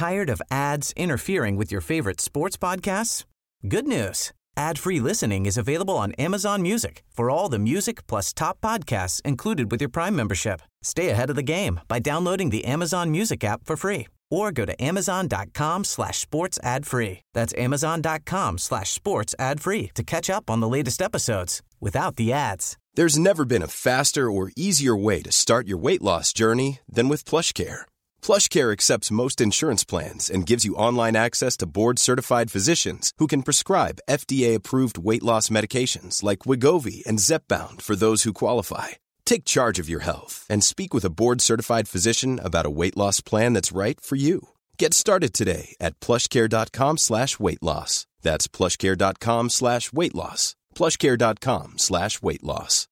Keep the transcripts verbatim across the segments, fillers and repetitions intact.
Tired of ads interfering with your favorite sports podcasts? Good news. Ad-free listening is available on Amazon Music for all the music plus top podcasts included with your Prime membership. Stay ahead of the game by downloading the Amazon Music app for free or go to amazon.com slash sports ad free. That's amazon.com slash sports ad free to catch up on the latest episodes without the ads. There's never been a faster or easier way to start your weight loss journey than with PlushCare. PlushCare accepts most insurance plans and gives you online access to board-certified physicians who can prescribe F D A-approved weight loss medications like Wegovy and Zepbound for those who qualify. Take charge of your health and speak with a board-certified physician about a weight loss plan that's right for you. Get started today at plushcare.com slash weight loss. That's plushcare.com slash weight loss. plushcare.com slash weight loss.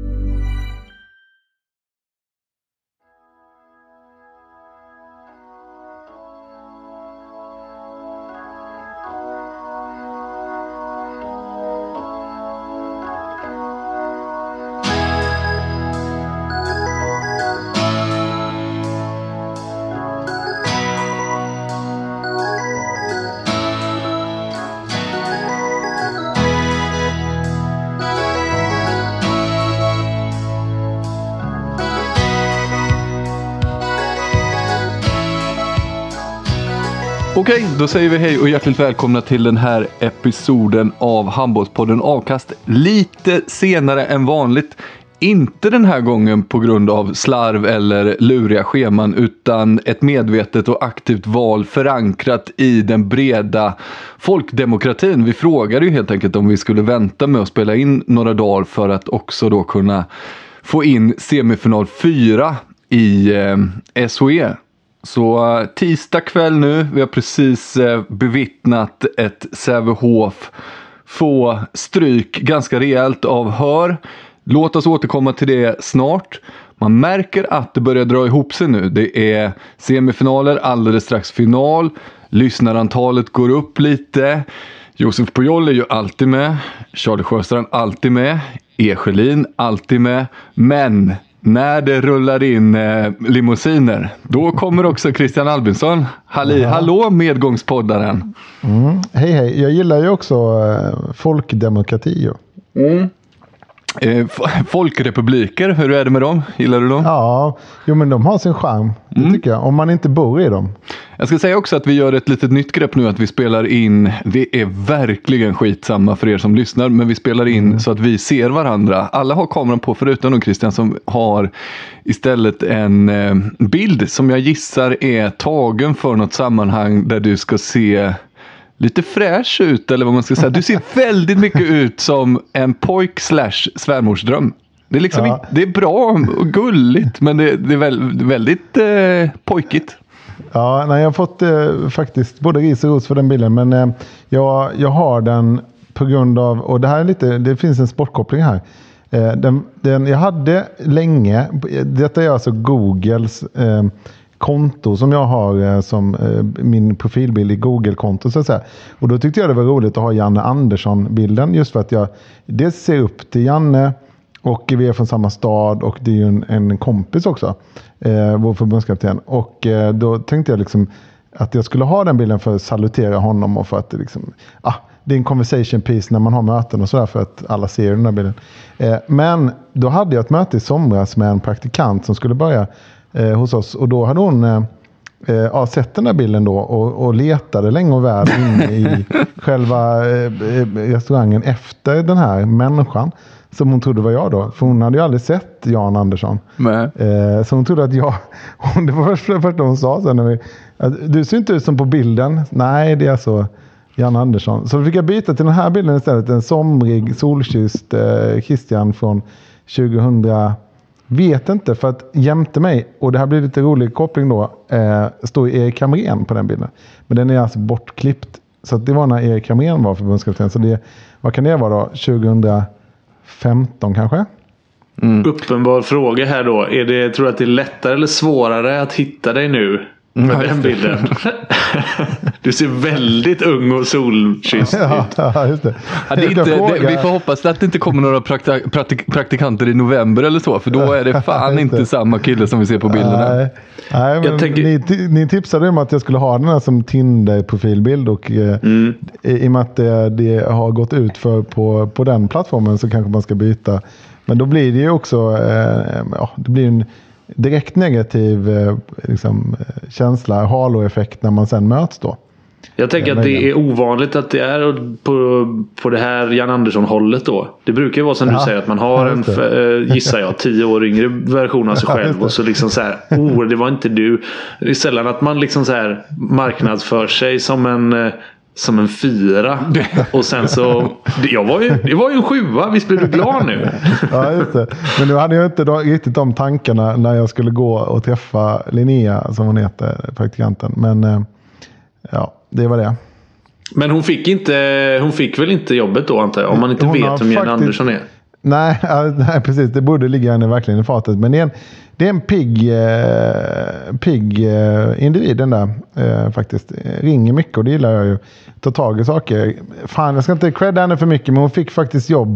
Okej, då säger vi hej och hjärtligt välkomna till den här episoden av Handbollspodden Avkast. Lite senare än vanligt. Inte den här gången på grund av slarv eller luriga scheman, utan ett medvetet och aktivt val förankrat i den breda folkdemokratin. Vi frågade ju helt enkelt om vi skulle vänta med att spela in några dagar för att också då kunna få in semifinal fyra i eh, S H E. Så uh, tisdag kväll nu, vi har precis uh, bevittnat ett Sävehof få stryk ganska rejält av Hör. Låt oss återkomma till det snart. Man märker att det börjar dra ihop sig nu. Det är semifinaler, alldeles strax final. Lyssnarantalet går upp lite. Josef Pujol är ju alltid med. Charlie Sjöstrand alltid med. Eschelin alltid med. Men när det rullar in eh, limousiner, då kommer också Christian Albinsson. Halli, ja. Hallå medgångspoddaren. Mm. Hej hej, jag gillar ju också eh, folkdemokrati. Mm. Eh, folkrepubliker, hur är det med dem? Gillar du dem? Ja, jo, men de har sin charm, det mm. tycker jag. Om man inte bor i dem. Jag ska säga också att vi gör ett litet nytt grepp nu, att vi spelar in, det är verkligen skitsamma för er som lyssnar, men vi spelar in mm. så att vi ser varandra. Alla har kameran på förutom Christian som har istället en eh, bild som jag gissar är tagen för något sammanhang där du ska se lite fräsch ut, eller vad man ska säga. Du ser väldigt mycket ut som en pojk slash svärmorsdröm. Det är liksom ja. det är bra och gulligt, men det, det är väldigt, väldigt eh, pojkigt. Ja, nej, jag har fått eh, faktiskt både ris och ros för den bilden, men eh, jag, jag har den på grund av, och det här är lite, det finns en sportkoppling här. Eh, den, den jag hade länge, detta är alltså Googles eh, konto som jag har eh, som eh, min profilbild i Google-konto så att säga. Och då tyckte jag det var roligt att ha Janne Andersson-bilden, just för att jag dels ser upp till Janne och vi är från samma stad och det är ju en, en kompis också, eh, vår förbundskapten. Och eh, då tänkte jag liksom att jag skulle ha den bilden för att salutera honom och för att det liksom, ah, det är en conversation piece när man har möten och sådär, för att alla ser den här bilden. Eh, men då hade jag ett möte i somras med en praktikant som skulle börja Eh, hos oss, och då hade hon eh, eh, sett den där bilden då och, och letade länge och väl inne i själva eh, restaurangen efter den här människan som hon trodde var jag då, för hon hade ju aldrig sett Jan Andersson. Eh, så hon trodde att jag, det var först, först hon sa sen när vi, att, du ser inte ut som på bilden. Nej, det är alltså Jan Andersson. Så då fick jag byta till den här bilden istället, en somrig solkysst eh, Christian från tjugohundra. Vet inte, för att jämte mig, och det här blir lite rolig koppling då, eh, står Erik Hamrén på den bilden. Men den är alltså bortklippt. Så att det var när Erik Hamrén var förbundskapten. Så det, vad kan det vara då? tjugohundrafemton kanske? Mm. Uppenbar fråga här då. Är det, tror du att det är lättare eller svårare att hitta dig nu med den bilden. Du ser väldigt ung och solkysst ja, ut. ja, just det. Ja, det är inte, det, vi får hoppas att det inte kommer några praktik, praktik, praktikanter i november eller så, för då är det fan inte samma kille som vi ser på bilderna. Nej, nej men tänker... ni, ni tipsade om att jag skulle ha den här som Tinder-profilbild och mm. i, i och med att det, det har gått ut för på, på den plattformen så kanske man ska byta. Men då blir det ju också eh, ja, det blir en direkt negativ eh, liksom, känsla, halo-effekt när man sen möts då. Jag tänker att det är ovanligt att det är på, på det här Jan Andersson-hållet då. Det brukar ju vara som ja, du säger att man har en, äh, gissar jag, tio år yngre version av sig ja, själv och så liksom så här, oh, det var inte du. Det är sällan att man liksom så här marknadsför sig som en som en fyra och sen så jag var ju, det var ju en sjua, visst blir du glad nu? Ja, just det. Men nu hade jag inte då, riktigt de tankarna när jag skulle gå och träffa Linnea som hon heter, praktikanten. Men ja, det var det. Men hon fick inte, hon fick väl inte jobbet då antar jag, om man inte hon vet vem Jan Andersson är. Nej, nej, precis. Det borde ligga henne verkligen i fatet. Men det är en, det är en pigg, eh, pigg eh, individ den där eh, faktiskt. Ringer mycket och det gillar jag ju. Tar tag i saker. Fan, jag ska inte credda henne för mycket, men hon fick faktiskt jobb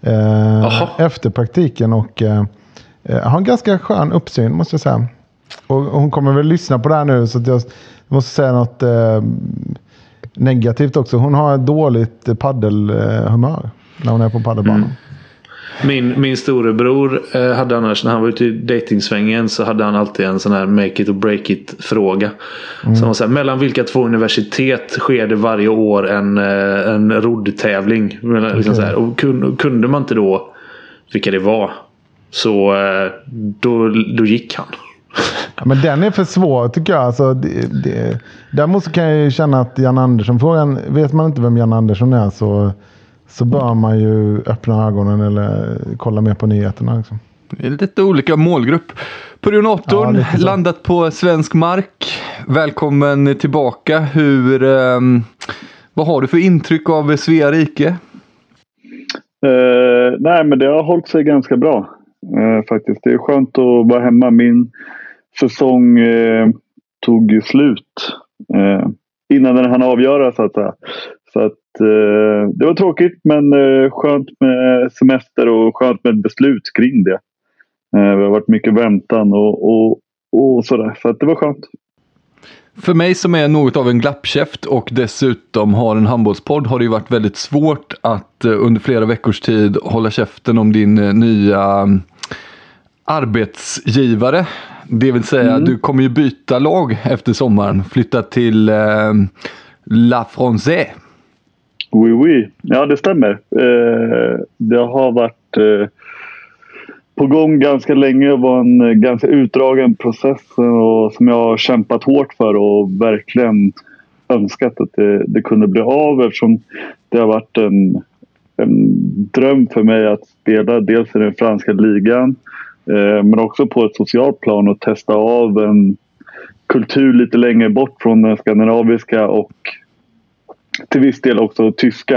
eh, efter praktiken och eh, har en ganska skön uppsyn måste jag säga. Och, och hon kommer väl lyssna på det här nu så att jag måste säga något eh, negativt också. Hon har ett dåligt paddelhumör när hon är på paddelbanan. Mm. Min, min storebror eh, hade annars, när han var ute i dejtingsvängen så hade han alltid en sån här make it or break it fråga. Mm. Så han var så här, mellan vilka två universitet sker det varje år en, eh, en roddtävling? Okay. Liksom så här. Och kunde, kunde man inte då vilka det var så eh, då, då gick han. Ja, men den är för svår tycker jag. Alltså, det, det, däremot kan jag ju känna att Jan Andersson, frågan, vet man inte vem Jan Andersson är så så bör man ju öppna ögonen eller kolla mer på nyheterna. Liksom. Det är lite olika målgrupp. Purionatorn, ja, landat på svensk mark. Välkommen tillbaka. Hur, eh, vad har du för intryck av Svea rike? Uh, nej, men det har hållit sig ganska bra. Uh, faktiskt. Det är skönt att vara hemma. Min säsong uh, tog ju slut uh, innan den hann avgöra så att säga. Så att det var tråkigt men skönt med semester och skönt med beslut kring det. Det har varit mycket väntan och, och, och sådär. Så att det var skönt. För mig som är något av en glappkäft och dessutom har en handbollspodd har det ju varit väldigt svårt att under flera veckors tid hålla käften om din nya arbetsgivare. Det vill säga mm. du kommer ju byta lag efter sommaren. Flytta till eh, La Française. Oui, oui. Ja, det stämmer. Eh, det har varit eh, på gång ganska länge och var en ganska utdragen process och som jag har kämpat hårt för och verkligen önskat att det, det kunde bli av eftersom det har varit en, en dröm för mig att spela dels i den franska ligan eh, men också på ett socialt plan och testa av en kultur lite längre bort från den skandinaviska och till viss del också tyska.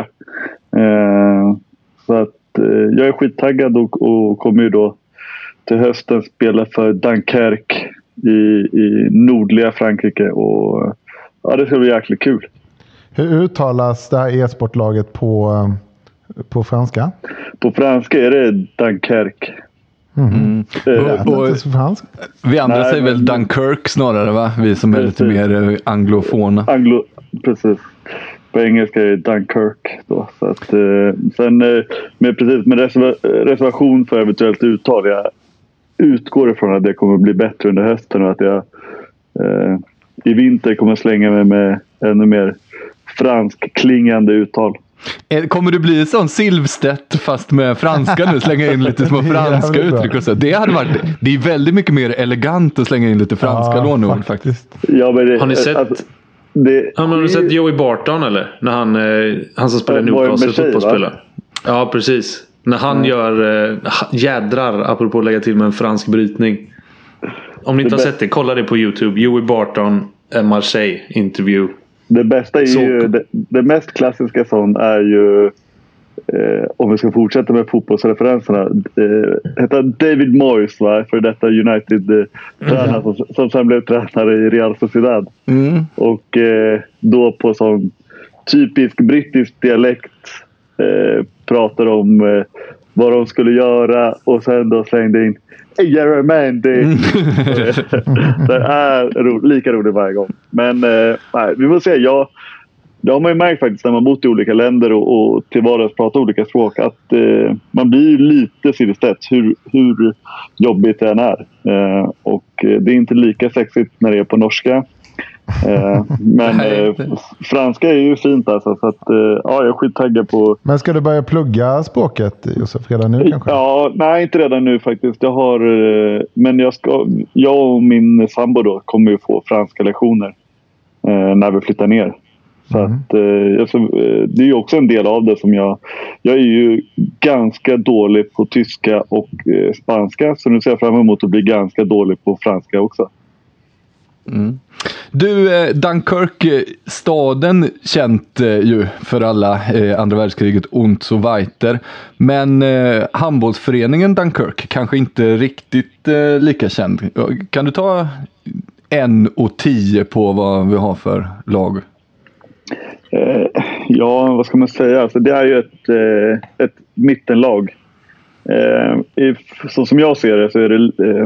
Eh, så att eh, jag är skittaggad och, och kommer ju då till hösten spela för Dunkerque i, i nordliga Frankrike och ja, det ska bli jäkligt kul. Hur uttalas det här e-sportlaget på, på franska? På franska är det Dunkerque. Mm. Mm. Eh, och, och, vi andra nej, säger men, väl Dunkirk snarare va? Vi som är precis. Lite mer anglofona. Anglo, precis. På engelska är det Dunkirk då. Så att, eh, sen eh, med, precis, med reserva- reservation för eventuellt uttal. Jag utgår ifrån att det kommer bli bättre under hösten och att jag eh, i vinter kommer slänga mig med ännu mer fransk klingande uttal. Kommer du bli sån Silvstedt fast med franska nu? Slänga in lite små franska uttryck och så. Det hade varit, det är väldigt mycket mer elegant att slänga in lite franska ja, lånord faktiskt. Ja, men det, har ni sett... Att, Det, han har du sett Joey Barton eller? När han, eh, han som spelar Newcastle fotbollsspelare. Ja, precis. När han mm. gör eh, jädrar, apropå att lägga till med en fransk brytning. Om ni inte det har sett det, kolla det på YouTube. Joey Barton, Marseille interview. Det bästa är Så. ju, det, det mest klassiska sån är ju eh, om vi ska fortsätta med fotbollsreferenserna, eh, heter David Moyes, va? För detta United-tränare eh, som, som sen blev tränare i Real Sociedad. Mm. Och eh, då på sån typisk brittisk dialekt eh, pratar om eh, vad de skulle göra och sen då slängde in Hey, man, det, mm. det är ro, lika roligt varje gång. Men eh, nej, vi får se. Jag, det har man ju märkt faktiskt när man bott i olika länder och, och till vardags pratar olika språk att eh, man blir lite sideställd hur, hur jobbigt det än är. Eh, och det är inte lika sexigt när det är på norska. Eh, men eh, franska är ju fint alltså, så att eh, ja, jag är skittaggad på. Men ska du börja plugga språket, Josef, redan nu kanske? Ja, nej, inte redan nu faktiskt. Jag har eh, men jag ska jag och min sambo då kommer ju få franska lektioner eh, när vi flyttar ner. Så mm. att eh, alltså, det är ju också en del av det som jag jag är ju ganska dålig på tyska och eh, spanska, så nu ser jag fram emot att bli ganska dålig på franska också. Mm. Du, eh, Dunkirk, staden känt eh, ju för alla eh, andra världskriget und so weiter. Men eh, handbollsföreningen Dunkirk kanske inte riktigt eh, lika känd. Kan du ta en och tio på vad vi har för lag? Eh, ja, vad ska man säga? Alltså, det är ju ett, eh, ett mittenlag. Eh, i, så som jag ser det så är det eh,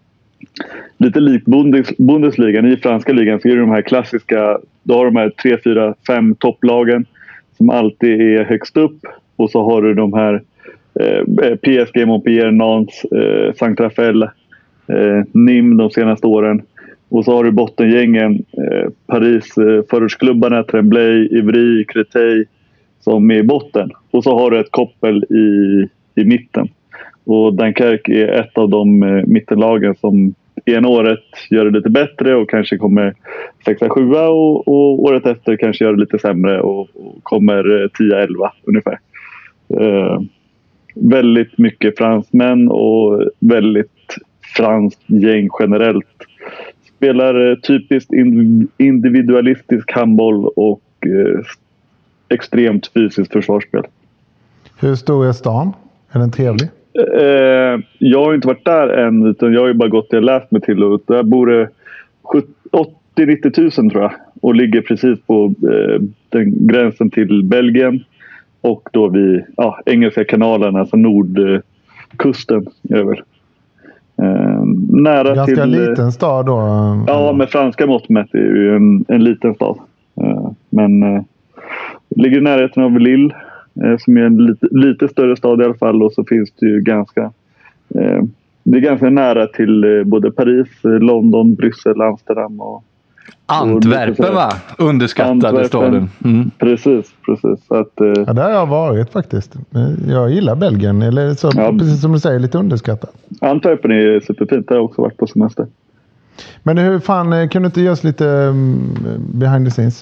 lite likt Bundes, Bundesligan. I franska ligan så är det de här klassiska, då har de här tre, fyra, fem topplagen som alltid är högst upp. Och så har du de här eh, P S G, Montpellier, Nantes, eh, Saint-Raphael, eh, Nîmes de senaste åren. Och så har du bottengängen, eh, Paris, eh, förortsklubbarna, Tremblay, Ivry, Créteil som är i botten. Och så har du ett koppel i, i mitten. Och Dunkirk är ett av de eh, mittenlagen som ena året gör det lite bättre och kanske kommer sexa sjua och, och året efter kanske gör det lite sämre och, och kommer eh, tio elva ungefär. Eh, väldigt mycket fransmän och väldigt franskt gäng generellt. Spelar typiskt individualistisk handboll och eh, extremt fysiskt försvarsspel. Hur stor är stan? Är den trevlig? Eh, jag har inte varit där än, utan jag har ju bara gått och läst mig till. Och där bor det åttio till nittio tusen tror jag. Och ligger precis på eh, den gränsen till Belgien. Och då vid ja, Engelska kanalen, alltså nordkusten eh, över. Eh, nära ganska till, liten stad då? Ja, med franska mått mätt är ju en, en liten stad. Eh, men eh, ligger i närheten av Lille, eh, som är en lite, lite större stad i alla fall. Och så finns det ju ganska eh, det är ganska nära till eh, både Paris, London, Bryssel, Amsterdam och Antwerpen, va? Underskattade Antwerpen. Staden. Mm. Precis, precis. Så att, eh... ja, där har jag varit faktiskt. Jag gillar Belgien, eller så, ja. Precis som du säger, lite underskattat. Antwerpen är superfint, där har jag också varit på semester. Men hur fan, kan du inte ge oss lite um, behind the scenes?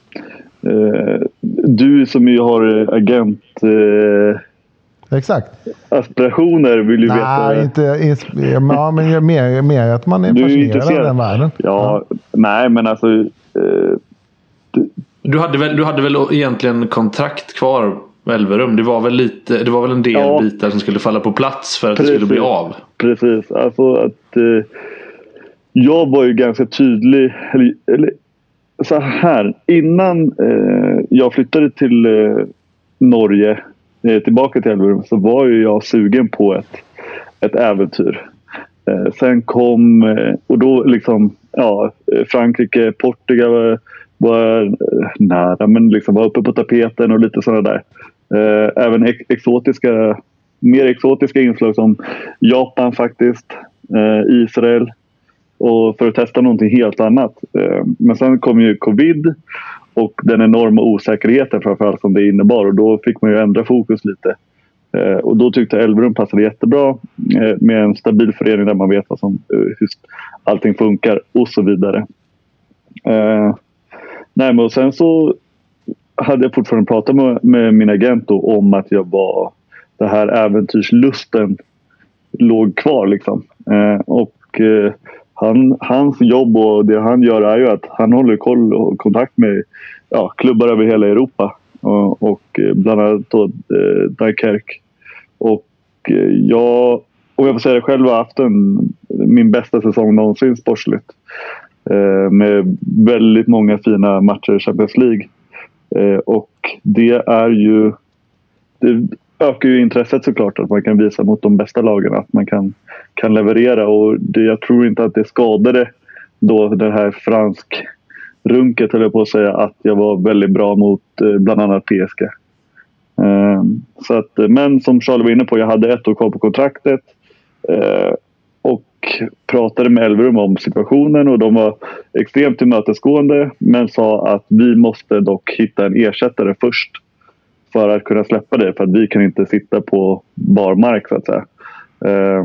Eh, du som ju har agent... Eh... Exakt. Aspirationer vill ju veta. Nej, inte ja, men mer, mer att man är du fascinerad är av den världen. Ja, ja, nej men alltså eh, du... du hade väl du hade väl egentligen kontrakt kvar med Elverum. Det var väl lite det var väl en del ja. bitar som skulle falla på plats för att precis, det skulle bli av. Precis. Alltså att eh, jag var ju ganska tydlig eller, eller så här innan eh, jag flyttade till eh, Norge tillbaka till Elverum, så var ju jag sugen på ett, ett äventyr. Eh, sen kom eh, och då liksom ja, Frankrike, Portugal var, var eh, nära, men liksom var uppe på tapeten och lite sådana där. Eh, även ex- exotiska mer exotiska inslag som Japan faktiskt, eh, Israel, och för att testa någonting helt annat. Eh, men sen kom ju covid och den enorma osäkerheten framförallt som det innebar. Och då fick man ju ändra fokus lite. Eh, och då tyckte Elverum passade jättebra. Eh, med en stabil förening där man vet vad som, hur allting funkar och så vidare. Eh, nej, men och sen så hade jag fortfarande pratat med, med min agent då, om att jag var... Det här äventyrslusten låg kvar liksom. Eh, och... Eh, Han, hans jobb och det han gör är ju att han håller koll och kontakt med ja, klubbar över hela Europa. och, och bland annat då eh, Dunkerque. Och eh, jag, om jag får säga det själv, har haft en, min bästa säsong någonsin sportsligt. Eh, med väldigt många fina matcher i Champions League. Eh, och det är ju... Det ökar ju intresset såklart att man kan visa mot de bästa lagen att man kan, kan leverera. Och det, jag tror inte att det skadade då det här fransk runket, höll jag på att säga, att jag var väldigt bra mot eh, bland annat P S G. Eh, så att, men som Charles var inne på, jag hade ett år kvar på kontraktet. Eh, och pratade med Elverum om situationen och de var extremt tillmötesgående men sa att vi måste dock hitta en ersättare först för att kunna släppa det, för att vi kan inte sitta på barmark så att säga. Eh,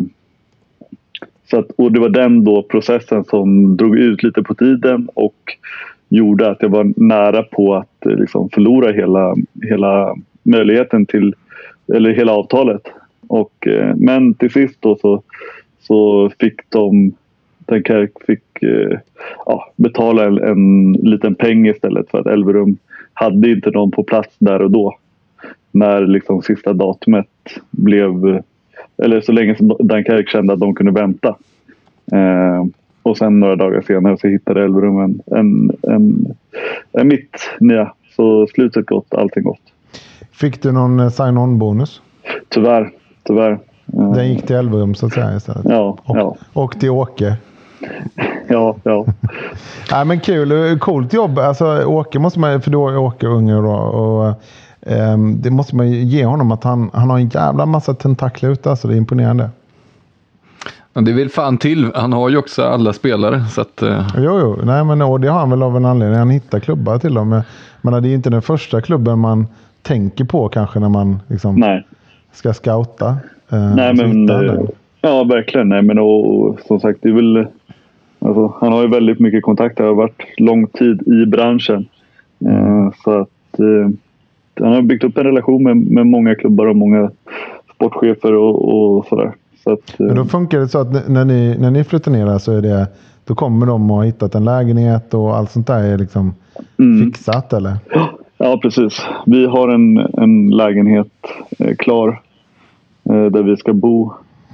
så att, och det var den då processen som drog ut lite på tiden och gjorde att jag var nära på att eh, liksom förlora hela, hela möjligheten till, eller hela avtalet. Och, eh, men till sist då så Så fick de, Dunkerque fick eh, ja, betala en, en liten peng istället för att Elverum hade inte någon på plats där och då. När liksom sista datumet blev, eller så länge som Dunkerque kände att de kunde vänta. Eh, och sen några dagar senare så hittade Elverum en, en, en, en mitt nya. Så slutet gott, allting gott. Fick du någon sign-on-bonus? Tyvärr, tyvärr. Den gick till Elverum så att säga istället. Ja, och, ja. och till Åke. Ja, ja. Nej, men kul, coolt jobb. Alltså Åke måste man, för då är Åke unge då, och um, det måste man ge honom att han, han har en jävla massa tentakler ute, alltså det är imponerande. Ja, det vill fan till. Han har ju också alla spelare så att, uh... Jo, jo. Nej, men och det har han väl av en anledning. Han hittar klubbar till dem. Men det är inte den första klubben man tänker på kanske när man liksom Nej. ska scouta. Nej, men, ja, verkligen. Nej, men och, och, som sagt, det är väl, alltså, han har ju väldigt mycket kontakter. Han har varit lång tid i branschen. Eh, så att eh, han har byggt upp en relation med, med många klubbar och många sportchefer och, och sådär. Så att, eh, men då funkar det så att när ni, när ni flyttar ner så är det, då kommer de och har hittat en lägenhet och allt sånt där är liksom mm. fixat, eller? Ja, precis. Vi har en, en lägenhet eh, klar. Där vi ska bo.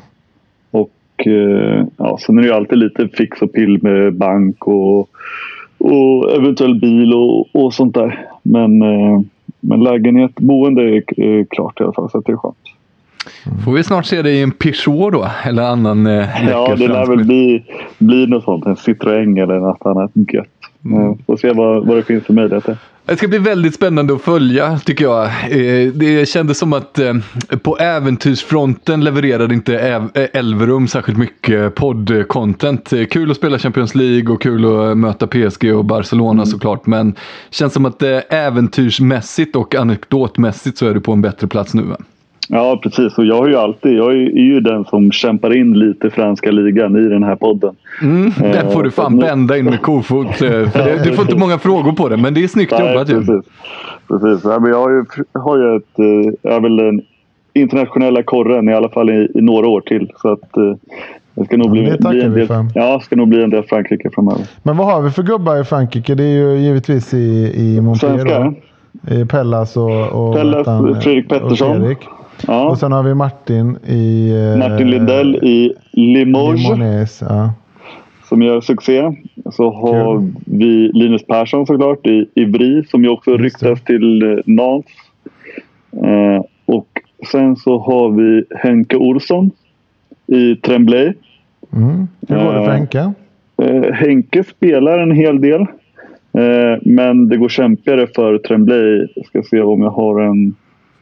Och ja, sen är det ju alltid lite fix och pill med bank och, och eventuell bil och, och sånt där. Men, men lägenhet, boende är, är klart i alla fall, så det är skönt. Får vi snart se dig i en Peugeot då? Eller annan eh, ja, det lär väl bli, bli något sånt. En Citroën eller något annat gött. Mm. Får se vad, vad det finns för möjligheter. Det ska bli väldigt spännande att följa, tycker jag. Det kändes som att på äventyrsfronten levererade inte Elverum särskilt mycket podd-content. Kul att spela Champions League och kul att möta P S G och Barcelona mm. såklart. Men det känns som att äventyrsmässigt och anekdotmässigt så är du på en bättre plats nu. Ja, precis. Och jag har ju alltid, jag är ju den som kämpar in lite franska ligan i den här podden. Mm, där får du fan nu bända in med kofot. För du får inte många frågor på det, men det är snyggt Nej, jobbat. Precis. Ju. precis. Ja, men jag har ju, har ju ett, jag är väl den internationella korren i alla fall i, i några år till. Så att jag ska nog bli, ja, bli en del, ja, ska nog bli en del Frankrike framöver. Men vad har vi för gubbar i Frankrike? Det är ju givetvis i, i Montpellier. Svenska. I Pellas och, och Pellas, han, Fredrik Pettersson. Och, Fredrik. Ja. Och sen har vi Martin i Martin Lindell i Limoges, Limoges ja. som gör succé. Så har Kul. vi Linus Persson såklart i Ivry som ju också ryktas till Nantes. Eh, och sen så har vi Henke Olsson i Tremblay. Mm. Hur går det för Henke? Eh, Henke spelar en hel del. Eh, men det går kämpigare för Tremblay. Jag ska se om jag har en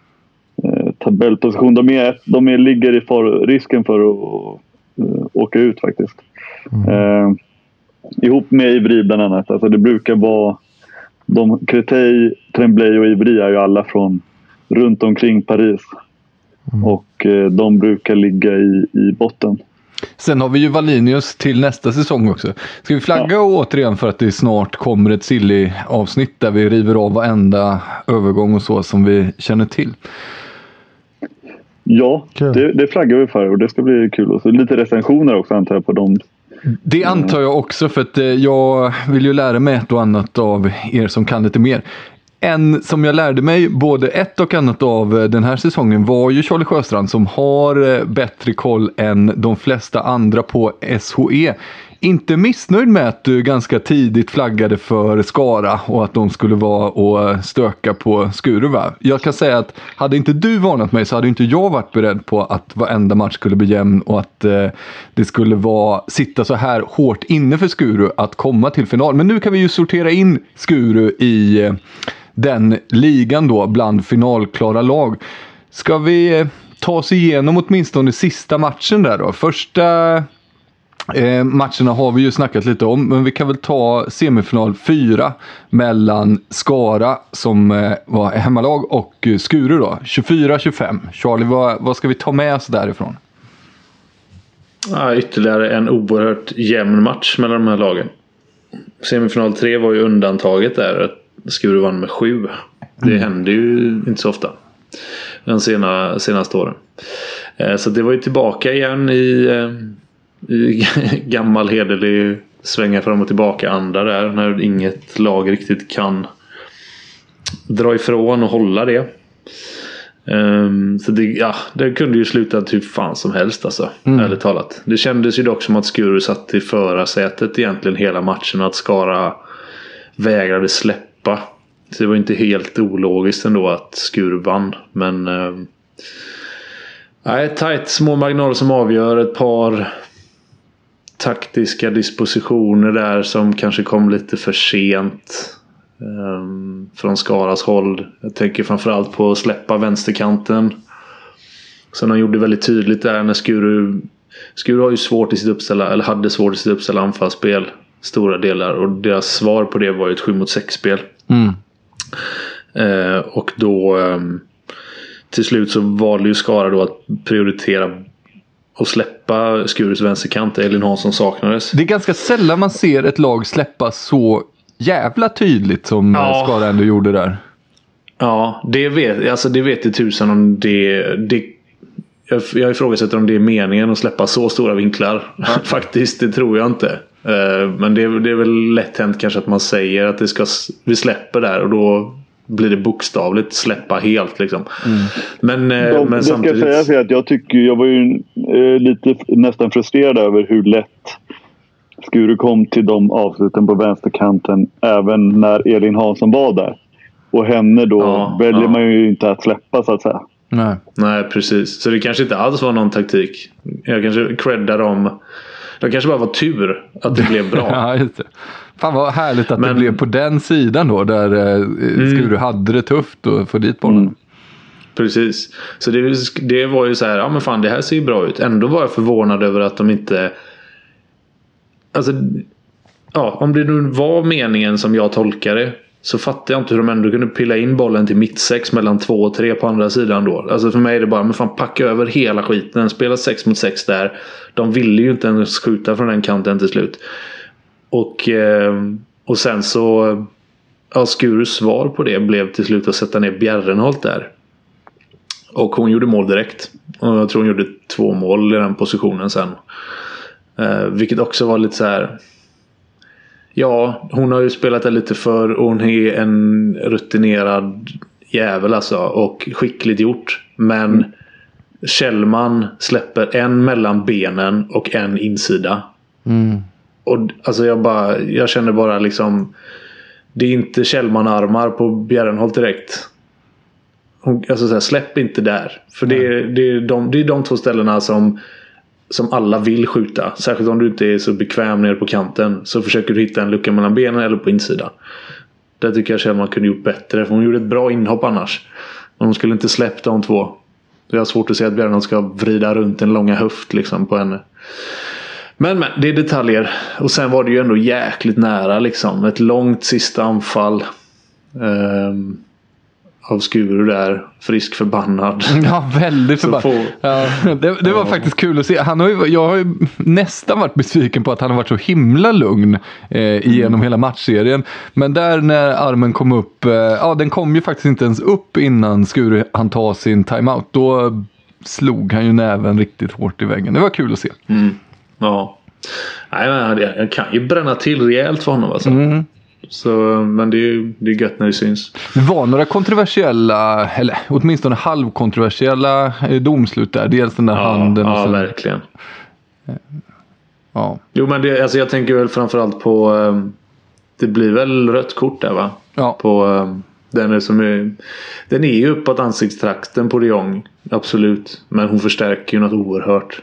eh, tabellposition. De, är, de är, ligger i far, risken för att uh, åka ut faktiskt. Mm. Eh, ihop med Ivry bland annat. Alltså det brukar vara de, Créteil, Tremblay och Ivry är ju alla från runt omkring Paris. Mm. Och eh, de brukar ligga i, i botten. Sen har vi ju Valinius till nästa säsong också. Ska vi flagga ja. återigen för att det snart kommer ett silly avsnitt där vi river av varenda övergång och så som vi känner till? Ja, det, det flaggar vi för och det ska bli kul. Och så lite recensioner också antar jag på dem. Det antar jag också för att jag vill ju lära mig ett och annat av er som kan lite mer. En som jag lärde mig både ett och annat av den här säsongen var ju Charlie Sjöstrand, som har bättre koll än de flesta andra på S H E. Inte missnöjd med att du ganska tidigt flaggade för Skara och att de skulle vara och stöka på Skuru, va? Jag kan säga att hade inte du varnat mig så hade inte jag varit beredd på att varenda match skulle bli jämn och att eh, det skulle vara, sitta så här hårt inne för Skuru att komma till final. Men nu kan vi ju sortera in Skuru i eh, den ligan då bland finalklara lag. Ska vi eh, ta oss igenom åtminstone sista matchen där då? Första... Eh, matcherna har vi ju snackat lite om, men vi kan väl ta semifinal fyra mellan Skara som eh, var hemmalag och eh, Skuru då, tjugofyra tjugofem. Charlie, vad, vad ska vi ta med oss därifrån? Ja, ytterligare en oerhört jämn match mellan de här lagen. Semifinal tre var ju undantaget där, att Skuru vann med sju. Det mm. hände ju inte så ofta de sena, senaste åren. Eh, så det var ju tillbaka igen i... Eh, i gammal hederlig svänga fram och tillbaka andra där, när inget lag riktigt kan dra ifrån och hålla det. Um, så det, ja, det kunde ju sluta typ fan som helst alltså, mm. ärligt talat. Det kändes ju dock som att Skuru satt i förarsätet egentligen hela matchen, att Skara vägrade släppa. Så det var inte helt ologiskt ändå att Skuru vann, men um, nej, tajt, små marginaler som avgör. Ett par taktiska dispositioner där som kanske kom lite för sent um, från Skaras håll. Jag tänker framförallt på att släppa vänsterkanten, som de gjorde väldigt tydligt där när Skuru Skuru har ju svårt i sitt uppställa, eller hade svårt i sitt uppställa anfallsspel stora delar, och deras svar på det var ju ett sju mot sex spel. Mm. Uh, och då um, till slut så valde ju Skara då att prioritera och släppa Skurus vänsterkant. Elin Hansson saknades. Det är ganska sällan man ser ett lag släppa så jävla tydligt som ja. Skara ändå gjorde där. Ja, det vet, alltså det vet jag tusen om det, det jag, jag ifrågasätter om det är meningen att släppa så stora vinklar. Ja. Faktiskt, det tror jag inte. Uh, men det, det är väl lätt hänt kanske att man säger att det ska, vi släpper där, och då blir det bokstavligt släppa helt liksom. Mm. Men, eh, De, men det samtidigt... ska jag säga att jag tycker, jag var ju eh, lite nästan frustrerad över hur lätt Skuru kom till de avsluten på vänsterkanten även när Elin Hansson var där. Och henne då ja, väljer ja. man ju inte att släppa, så att säga. Nej. Nej, precis. Så det kanske inte alls var någon taktik. Jag kanske creddar dem. Det kanske bara var tur att det blev bra. Ja, just det. Fan vad härligt att Men, det blev på den sidan då, där eh, mm. Skuru hade det tufft att få dit bollen. Mm. Precis. Så det, det var ju så här, ja men fan, det här ser ju bra ut. Ändå var jag förvånad över att de inte... Alltså, ja, om det nu var meningen som jag tolkade, så fattar jag inte hur de ändå kunde pilla in bollen till mittsex mellan två och tre på andra sidan då. Alltså för mig är det bara, men fan, packa över hela skiten. Spela sex mot sex där. De ville ju inte ens skjuta från den kanten till slut. Och, och sen så, ja, Skurus svar på det blev till slut att sätta ner Bjärrenholt där. Och hon gjorde mål direkt. Och jag tror hon gjorde två mål i den positionen sen. Eh, vilket också var lite så här... Ja, hon har ju spelat det lite för, och hon är en rutinerad jävel alltså, och skickligt gjort. Men mm. Kjellman släpper en mellan benen och en insida. Mm. Och alltså jag bara, jag känner bara liksom, det är inte Kjellman-armar på Bjärrenholt direkt. Hon, alltså så här, släpp inte där. För mm. det, är, det, är de, det är de två ställena som som alla vill skjuta. Särskilt om du inte är så bekväm nere på kanten, så försöker du hitta en lucka mellan benen eller på insidan. Där tycker jag Kjellman kunde gjort bättre, för hon gjorde ett bra inhopp annars. Men hon skulle inte släppt de två. Jag har svårt att se att Bjärnan ska vrida runt en långa höft liksom på henne. Men, men det är detaljer. Och sen var det ju ändå jäkligt nära liksom. Ett långt sista anfall um, av Skuru där. Frisk förbannad. Ja, väldigt förbannad. Få... Ja, det, det var ja. faktiskt kul att se. Han har ju, jag har ju nästan varit besviken på att han har varit så himla lugn eh, genom mm. hela matchserien. Men där när armen kom upp, eh, ja den kom ju faktiskt inte ens upp innan Skuru han tar sin timeout. Då slog han ju näven riktigt hårt i väggen. Det var kul att se. Mm. Ja. Nej, men jag kan ju bränna till rejält för honom alltså. Mm. Så, men det är ju det är gött när det syns. Det var några kontroversiella, eller åtminstone halvkontroversiella domslut där. Dels den där ja, handen. Ja, och sen, verkligen. Ja. Jo, men det, alltså jag tänker väl framförallt på um, det blir väl rött kort där, va? Ja. På um, den är som är, den är ju uppåt ansiktstrakten på de Jong. Absolut. Men hon förstärker ju något oerhört.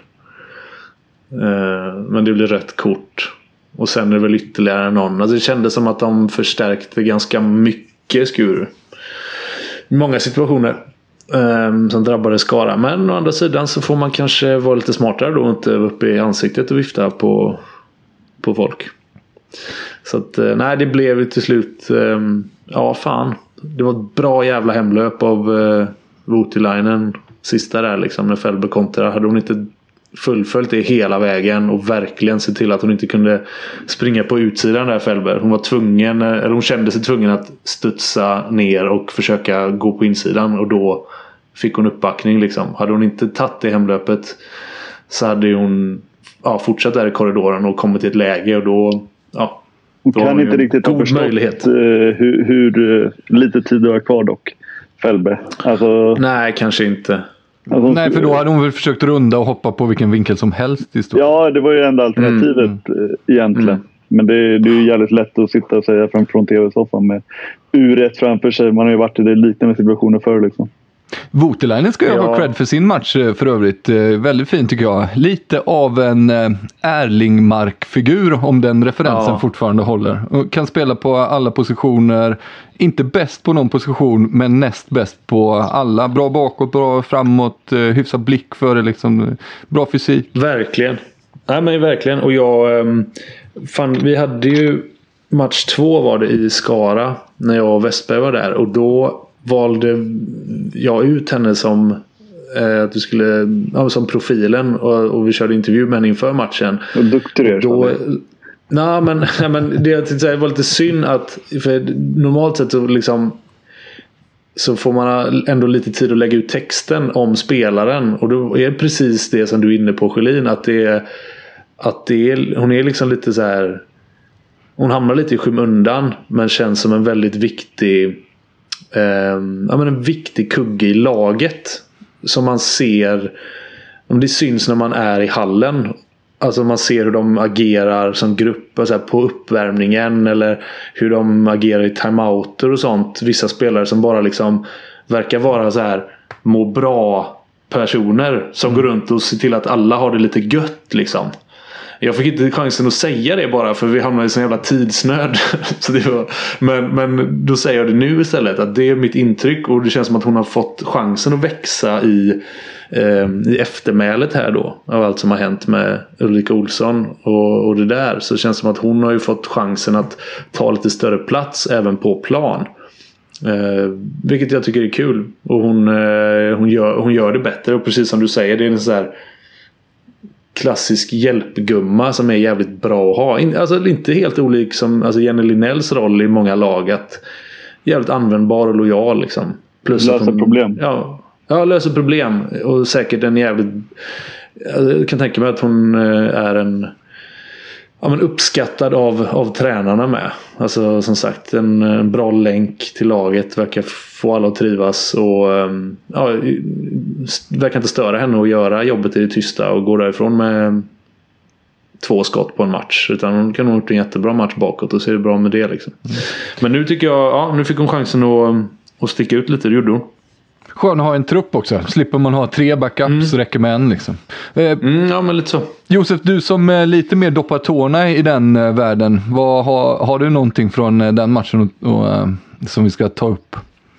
Uh, men det blir rött kort. Och sen är det väl ytterligare någon. Alltså det kändes som att de förstärkte ganska mycket Skur. I många situationer. Um, som drabbade Skara. Men å andra sidan så får man kanske vara lite smartare då. Inte uppe i ansiktet och vifta på, på folk. Så att uh, nej, det blev till slut um, ja fan. Det var ett bra jävla hemlöp av uh, Voutilainen sista där liksom. När Fällberg kontrade. Hade hon inte fullföljt det hela vägen och verkligen se till att hon inte kunde springa på utsidan där Fällberg. Hon var tvungen, eller hon kände sig tvungen att studsa ner och försöka gå på insidan, och då fick hon uppbackning liksom. Hade hon inte tagit det hemlöpet så hade hon ja, fortsatt där i korridoren och kommit till ett läge, och då ja, hon då kan inte riktigt ha förstått möjlighet. hur, hur lite tid det var kvar dock Fällberg. Alltså... Nej, kanske inte. Alltså, nej, för då hade hon väl försökt runda och hoppa på vilken vinkel som helst i stort. Ja, det var ju enda alternativet mm. egentligen. Mm. Men det, det är ju jävligt lätt att sitta och säga från, från tv-soffan med uret framför sig. Man har ju varit i det liknande situationer förr liksom. Voutilainen ska ju ja. ha cred för sin match för övrigt. Väldigt fin tycker jag. Lite av en Erlingmark-figur, om den referensen ja. fortfarande håller. Och kan spela på alla positioner. Inte bäst på någon position, men näst bäst på alla. Bra bakåt, bra framåt, hyfsad blick för det liksom. Bra fysik. Verkligen. Nej, men verkligen. Och jag fan, vi hade ju match två var det i Skara när jag och Westberg var där, och då valde jag ut henne som eh, att du skulle ja, som profilen, och, och vi körde intervju med henne inför matchen. Och duktig då nej, men, nej, men det jag säga, var lite synd att för normalt sett så liksom så får man ändå lite tid att lägga ut texten om spelaren, och då är det precis det som du är inne på, Sjölin, att det är att det är, hon är liksom lite så här, hon hamnar lite i skymundan men känns som en väldigt viktig eh, ja, men en viktig kugge i laget som man ser, om det syns när man är i hallen. Alltså man ser hur de agerar som grupp, så här, på uppvärmningen, eller hur de agerar i timeouter och sånt. Vissa spelare som bara liksom verkar vara så här må bra personer som mm. går runt och ser till att alla har det lite gött liksom. Jag fick inte chansen att säga det bara för vi hamnade i sån jävla tidsnöd. Så det var, men, men då säger jag det nu istället, att det är mitt intryck, och det känns som att hon har fått chansen att växa i, eh, i eftermälet här då, av allt som har hänt med Ulrika Olsson och, och det där. Så det känns som att hon har ju fått chansen att ta lite större plats även på plan. Eh, vilket jag tycker är kul, och hon, eh, hon, gör, hon gör det bättre, och precis som du säger, det är en sån här klassisk hjälpgumma som är jävligt bra att ha. Alltså inte helt olik som alltså Jenny Linnells roll i många lag, att jävligt användbar och lojal liksom. Plus löser hon, problem. Ja, ja, löser problem, och säkert en jävligt, jag kan tänka mig att hon är en ja, men uppskattad av, av tränarna med. Alltså som sagt en, en bra länk till laget, verkar få alla att trivas, och ja, verkar inte störa henne att göra jobbet i det tysta och gå därifrån med två skott på en match, utan hon kan ha gjort en jättebra match bakåt och så är det bra med det liksom. Mm. Men nu tycker jag, ja, nu fick hon chansen att, att sticka ut lite, det gjorde hon. Skön att ha en trupp också. Slipper man ha tre backups mm. så räcker med en liksom. Eh, mm, ja, men lite så. Josef, du som eh, lite mer doppar tårna i den eh, världen. Vad, har, har du någonting från eh, den matchen och, och, eh, som vi ska ta upp?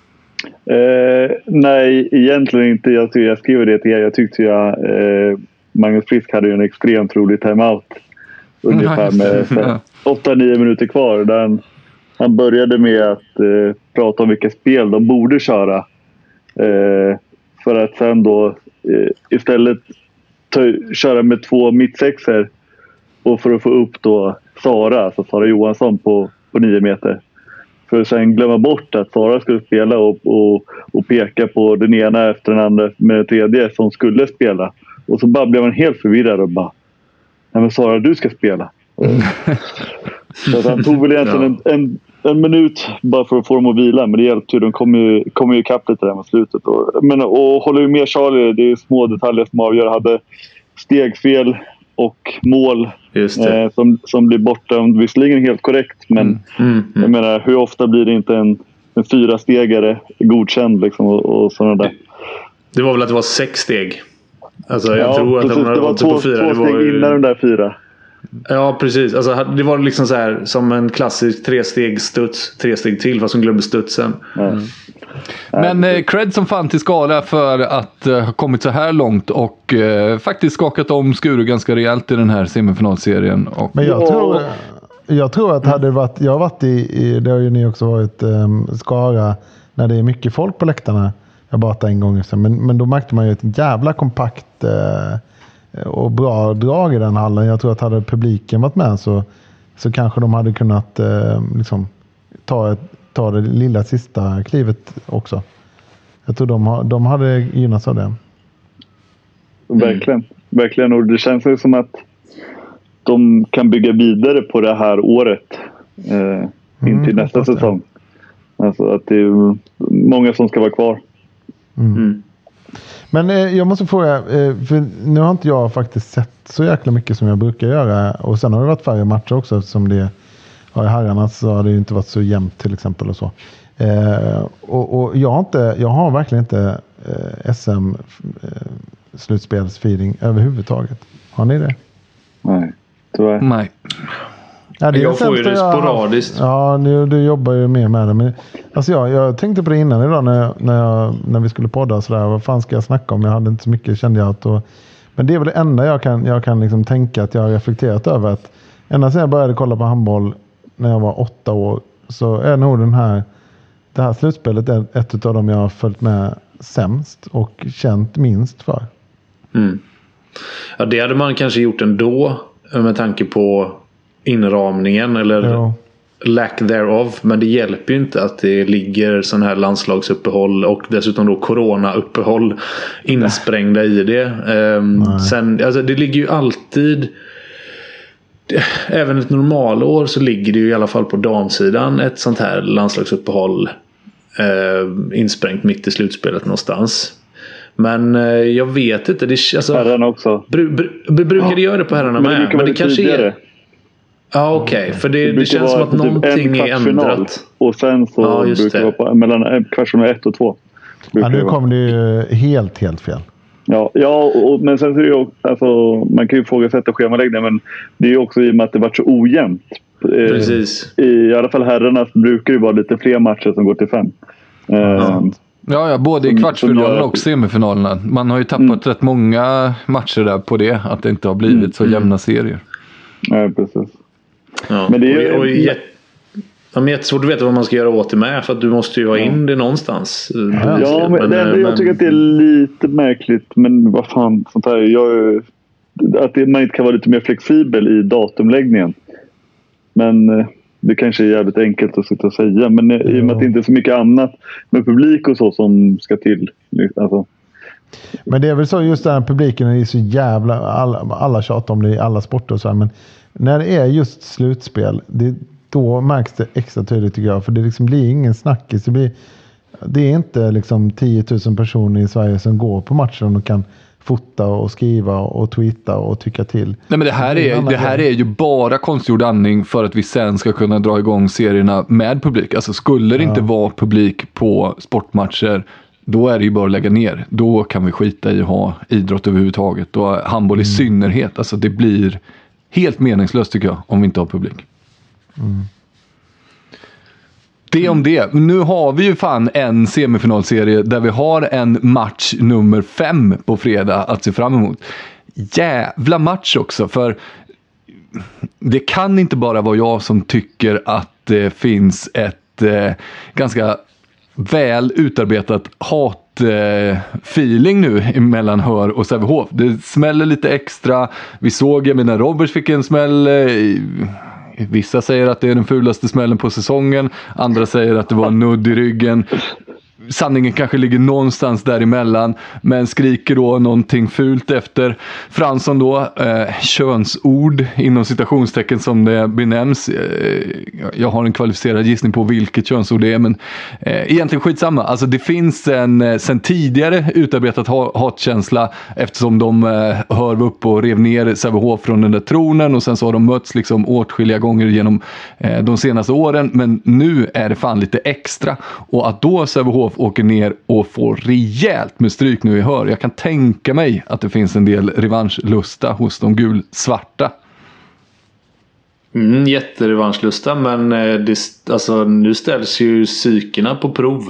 Eh, nej, egentligen inte. Jag, jag skrev det till er. Jag tyckte jag eh, Magnus Frisk hade ju en extremt rolig timeout. Ungefär med ja. åtta nio minuter kvar. Där han, han började med att eh, prata om vilka spel de borde köra. Eh, för att sen då eh, istället ta, köra med två mittsexer, och för att få upp då Sara, alltså Sara Johansson på, på nio meter. För att sen glömma bort att Sara skulle spela och, och, och peka på den ena efter den andra med den tredje som skulle spela. Och så bara blev man helt förvirrad och bara, nej men Sara, du ska spela. Så att han tog väl egentligen ja. en, en, en minut bara för att få dem att vila. Men det hjälpte ju. De kom ju, kom ju ikapp lite där mot slutet. Och, men, och håller ju med Charlie. Det är små detaljer som avgör. Hade stegfel och mål eh, som, som blir bortdömd. Visserligen helt korrekt. Men mm. Mm. Mm. jag menar, hur ofta blir det inte en, en fyra stegare godkänd liksom, och, och sådana där. Det var väl att det var sex steg. Alltså jag ja, tror precis, att de det var två, på fyra. två det steg var, innan de där fyra. Ja, precis. Alltså, det var liksom så här som en klassisk tre steg studs, tre steg till fast som glömde studsen. Mm. Men eh, cred som fan till Skara för att eh, ha kommit så här långt och eh, faktiskt skakat om Skuru ganska rejält i den här semifinalserien. Och... Men jag tror, jag tror att hade det varit, jag har varit i, i det har ju ni också varit um, Skara när det är mycket folk på läktarna. Jag bara en gång sedan, men, men då märkte man ju ett jävla kompakt eh, och bra drag i den hallen. Jag tror att hade publiken varit med så, så kanske de hade kunnat eh, liksom, ta, ett, ta det lilla sista klivet också. Jag tror de, de hade gynnats av det. Verkligen. Verkligen. Och det känns ju som att de kan bygga vidare på det här året eh, in till mm, nästa säsong. Alltså att det är många som ska vara kvar. Mm. Mm. Men eh, jag måste fråga, eh, för nu har inte jag faktiskt sett så jäkla mycket som jag brukar göra. Och sen har det varit färre matcher också eftersom det har i herrarna så har det ju inte varit så jämnt till exempel och så. Eh, och, och jag har inte, jag har verkligen inte eh, S M-slutspelsfeeling eh, överhuvudtaget. Har ni det? Nej, tyvärr. Nej. Ja, det är jag får ju det sporadiskt. Ja, nu, du jobbar ju mer med det. Men, alltså jag, jag tänkte på det innan idag när, när, jag, när vi skulle podda och sådär. Vad fan ska jag snacka om? Jag hade inte så mycket, kände jag. Att, och, men det är väl det enda jag kan, jag kan liksom tänka att jag har reflekterat över. Att ända sedan jag började kolla på handboll när jag var åtta år så är nog den här, det här slutspelet ett av dem jag har följt med sämst och känt minst för. Mm. Ja, det hade man kanske gjort ändå med tanke på inramningen eller ja. lack thereof, men det hjälper ju inte att det ligger sån här landslagsuppehåll och dessutom då coronauppehåll insprängda i det. Um, sen, alltså det ligger ju alltid även ett normalår så ligger det ju i alla fall på damsidan ett sånt här landslagsuppehåll uh, insprängt mitt i slutspelet någonstans. Men uh, jag vet inte det, alltså, herrarna också bru, bru, brukar det göra det på herrarna med? Men det, men det kanske tidigare. är Ja, okej. Okay. För det, det, det känns som att typ någonting är ändrat. Och sen så ja, brukar det vara på, mellan kvartsfinal ett och två. Ja, nu kommer det ju helt, helt fel. Ja, ja och, men sen så är det ju alltså, man kan ju ifrågasätta schemaläggningen, men det är ju också i och med att det varit så ojämnt. Precis. I, I alla fall herrarna brukar det vara lite fler matcher som går till fem. Ja, uh, ja, ja både i kvartsfinalen och semifinalerna. Man har ju tappat mm. rätt många matcher där på det. Att det inte har blivit mm. så jämna serier. Nej, precis. Ja, men det är och, och jätt, ja, jättesvårt att veta vad man ska göra åt det med, för att du måste ju ha in det någonstans. Ja, ja men, men, det, men jag tycker att det är lite märkligt, men vad fan sånt här, jag, att det, man inte kan vara lite mer flexibel i datumläggningen. Men det kanske är jävligt enkelt att sitta och säga, men ja. i och med att det inte är så mycket annat med publik och så som ska till alltså. Men det är väl så just den här publiken är så jävla alla, alla tjatar om det i alla sporter och så här, men när det är just slutspel, det, då märks det extra tydligt tycker jag. För det liksom blir ingen snackis. Det, blir, det är inte liksom tio tusen personer i Sverige som går på matchen och kan fota och skriva och tweeta och tycka till. Nej, men det här är, det här är ju bara konstgjord andning för att vi sen ska kunna dra igång serierna med publik. Alltså skulle det ja. inte vara publik på sportmatcher, då är det ju bara att lägga ner. Då kan vi skita i att ha idrott överhuvudtaget. Och handboll i mm. synnerhet. Alltså det blir helt meningslöst tycker jag om vi inte har publik. Mm. Det om det. Nu har vi ju fan en semifinalserie där vi har en match nummer fem på fredag att se fram emot. Jävla match också, för det kan inte bara vara jag som tycker att det finns ett eh, ganska väl utarbetat hat feeling nu mellan Hör och Sävehof. Det smäller lite extra. Vi såg, jag menar, Roberts fick en smäll. Vissa säger att det är den fulaste smällen på säsongen. Andra säger att det var en nudd i ryggen. sanningen kanske ligger någonstans däremellan, men skriker då någonting fult efter Fransson då, eh, könsord inom citationstecken som det benämns. Eh, jag har en kvalificerad gissning på vilket könsord det är, men eh, egentligen skitsamma. Alltså det finns en eh, sen tidigare utarbetat ha- hatkänsla eftersom de eh, hör upp och rev ner Sävehof från den där tronen, och sen så har de mötts liksom åtskilliga gånger genom eh, de senaste åren, men nu är det fan lite extra, och att då Sävehof åker ner och får rejält med stryk nu i hör. Jag kan tänka mig att det finns en del revanschlusta hos de gulsvarta. Mm, jätterevanschlusta, men det, alltså, nu ställs ju psykerna på prov.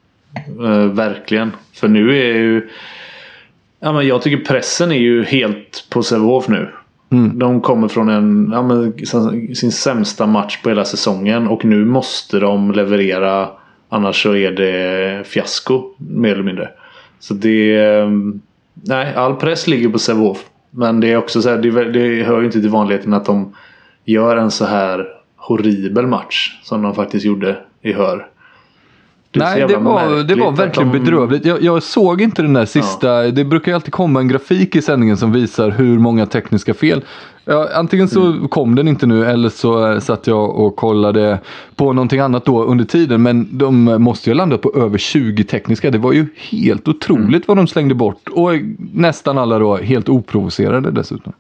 Eh, verkligen. För nu är ju... Ja, men jag tycker pressen är ju helt på Sävehof nu. Mm. De kommer från en, ja, men, sin sämsta match på hela säsongen, och nu måste de leverera, annars så är det fiasko mer eller mindre. Så det, nej, all press ligger på Sävehof, men det är också så här, det, det hör ju inte till vanligheten att de gör en så här horribel match som de faktiskt gjorde i hör. Det Nej, det var, det var verkligen de... bedrövligt. Jag, jag såg inte den där sista. Ja. Det brukar ju alltid komma en grafik i sändningen som visar hur många tekniska fel. Ja, antingen så mm. kom den inte nu, eller så satt jag och kollade på någonting annat då under tiden. Men de måste ju landa på över tjugo tekniska. Det var ju helt otroligt mm. vad de slängde bort. Och nästan alla då helt oprovocerade dessutom.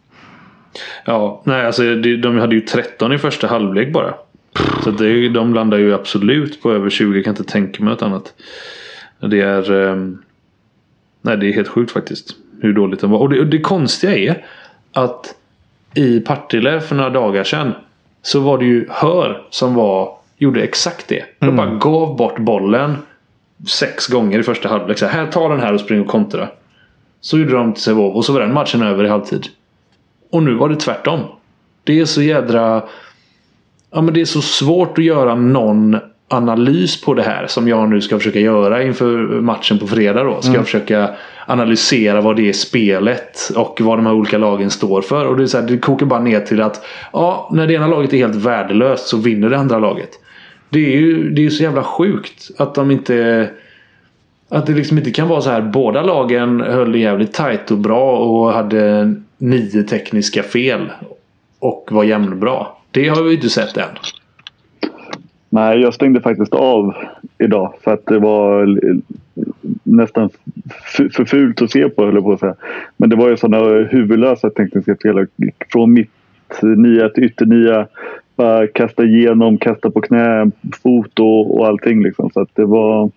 Ja, nej, alltså de hade ju tretton i första halvlek bara. Så det, de landar ju absolut på över tjugo. Jag kan inte tänka mig något annat. Det är um, nej, det är helt sjukt faktiskt hur dåligt den var. Och det, och det konstiga är att i Partille för några dagar sedan så var det ju Hör som var, gjorde exakt det. De mm. bara gav bort bollen sex gånger i första halvlek. Så här, ta den här och spring och kontra. Så gjorde de till Sävehof, och så var den matchen över i halvtid. Och nu var det tvärtom. Det är så jädra... Ja, men det är så svårt att göra någon analys på det här som jag nu ska försöka göra inför matchen på fredag då. Ska mm. jag försöka analysera vad det är spelet och vad de här olika lagen står för. Och det är så här, det kokar bara ner till att ja, när det ena laget är helt värdelöst så vinner det andra laget. Det är ju det är så jävla sjukt att de inte... Att det liksom inte kan vara så här. Båda lagen höll jävligt tajt och bra och hade nio tekniska fel och var jämnbra. Det har vi inte sett än. Nej, jag stängde faktiskt av idag för att det var nästan f- för fult att se på, höll jag på att säga. Men det var ju sådana huvudlösa tekniska fel från mitt nia till ytternia. Bara kasta igenom, kasta på knä, fot och, och allting liksom. Så att det var...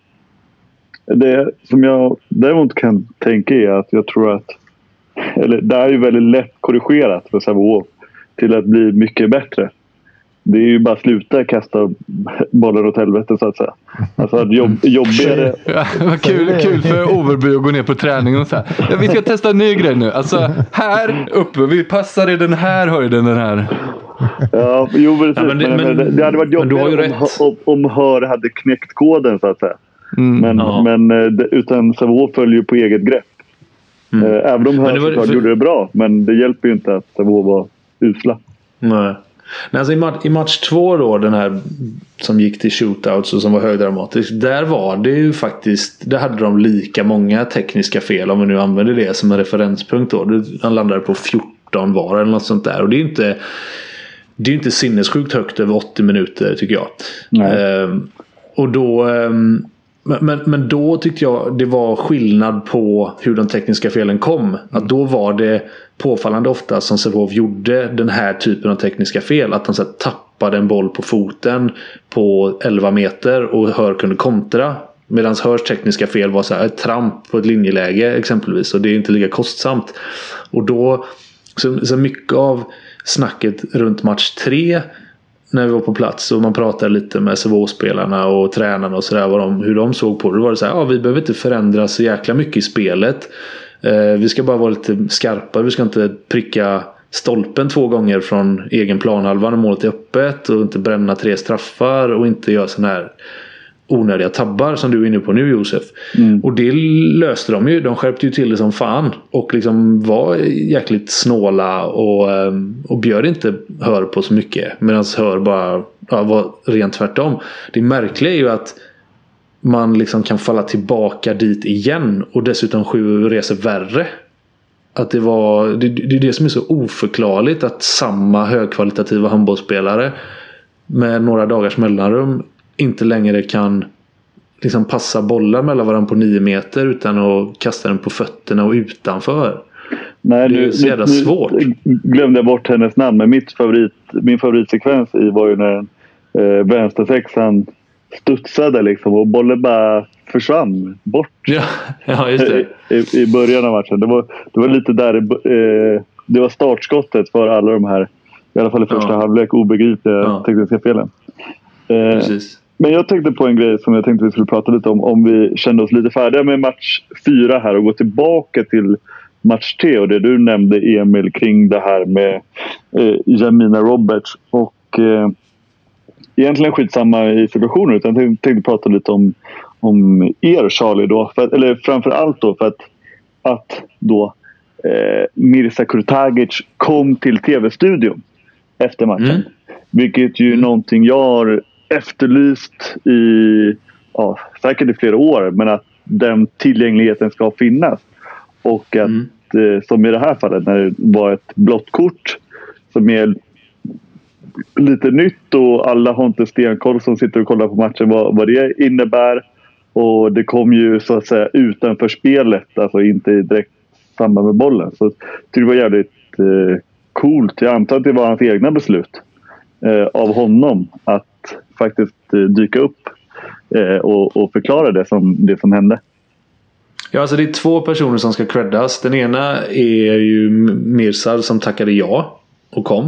Det som jag däremot kan tänka är att jag tror att... Eller det är ju väldigt lätt korrigerat för Sävehof till att bli mycket bättre. Det är ju bara att sluta kasta bollar åt helvete så att säga. Alltså att jobb, jobbigare... Ja, vad kul, kul för Overby att gå ner på träning och så här. Ja, vi ska testa en ny grej nu. Alltså här uppe, vi passar i den här höjden, den här. Ja, jo, precis. Ja, men, det, men, men det hade varit jobbigare om, om, om Hör hade knäckt koden så att säga. Mm, men, ja. men utan Sävehof följer ju på eget grepp. Mm. Även om Hör var, för... gjorde det bra, men det hjälper ju inte att Sävehof var usla. Nej. Nej, alltså i, match, i match två då, den här som gick till shootouts och som var högdramatisk, där var det ju faktiskt, där hade de lika många tekniska fel, om vi nu använder det som en referenspunkt då. Han landade på fjorton var eller något sånt där, och det är inte det är inte sinnessjukt högt över åttio minuter tycker jag. Ehm, och då ehm, Men, men då tyckte jag det var skillnad på hur de tekniska felen kom. Att då var det påfallande ofta som Sävehof gjorde den här typen av tekniska fel. Att de så här, tappade en boll på foten på elva meter och Hör kunde kontra. Medan Hörs tekniska fel var så här, ett tramp på ett linjeläge exempelvis. Och det är inte lika kostsamt. Och då så, så mycket av snacket runt match tre när vi var på plats och man pratade lite med Sävehof-spelarna och tränarna och sådär, de, hur de såg på det. Då var det så här, ja, vi behöver inte förändra så jäkla mycket i spelet. Eh, vi ska bara vara lite skarpa. Vi ska inte pricka stolpen två gånger från egen planhalva när målet är öppet och inte bränna tre straffar och inte göra sån här onödiga tabbar som du är inne på nu, Josef. Mm. Och det löste de ju. De skärpte ju till det som fan och liksom var jäkligt snåla och, och bjöd inte Hör på så mycket, medan Hör bara ja, var rent tvärtom. Det märkliga är ju att man liksom kan falla tillbaka dit igen och dessutom sju resor värre. Att det var det, det är det som är så oförklarligt, att samma högkvalitativa handbollsspelare med några dagars mellanrum inte längre kan liksom passa bollar mellan varandra på nio meter utan att kasta den på fötterna och utanför. Nej, det är nu, så jävla nu, svårt. Glömde jag bort hennes namn, men mitt favorit, min favoritsekvens i var ju när eh, vänstersexan studsade liksom och bollen bara försvann bort. Ja, ja just det. I, i början av matchen. Det var, det var lite där eh, det var startskottet för alla de här, i alla fall i första ja. halvlek, obegripliga ja. tekniska felen. Eh, Precis. Men jag tänkte på en grej som jag tänkte vi skulle prata lite om, om vi kände oss lite färdiga med match fyra här och gå tillbaka till match tre och det du nämnde, Emil, kring det här med eh, Jamina Roberts och eh, egentligen skitsamma i situationen, utan jag tänkte, tänkte prata lite om, om er, Charlie, då, för att, eller framförallt då för att, att då eh, Mirza Kurtagic kom till tv-studion efter matchen, mm. vilket ju är mm. någonting jag har efterlyst i ja, säkert i flera år, men att den tillgängligheten ska finnas. Och att mm. eh, som i det här fallet när det var ett blått kort som är lite nytt och alla har inte stenkoll som sitter och kollar på matchen vad, vad det innebär. Och det kom ju så att säga utanför spelet, alltså inte i direkt samband med bollen. Så det var jävligt eh, coolt. Jag antar att det var hans egna beslut eh, av honom att faktiskt eh, dyka upp eh, och, och förklara det som, det som hände. Ja, alltså det är två personer som ska creddas. Den ena är ju Mirsad som tackade ja och kom.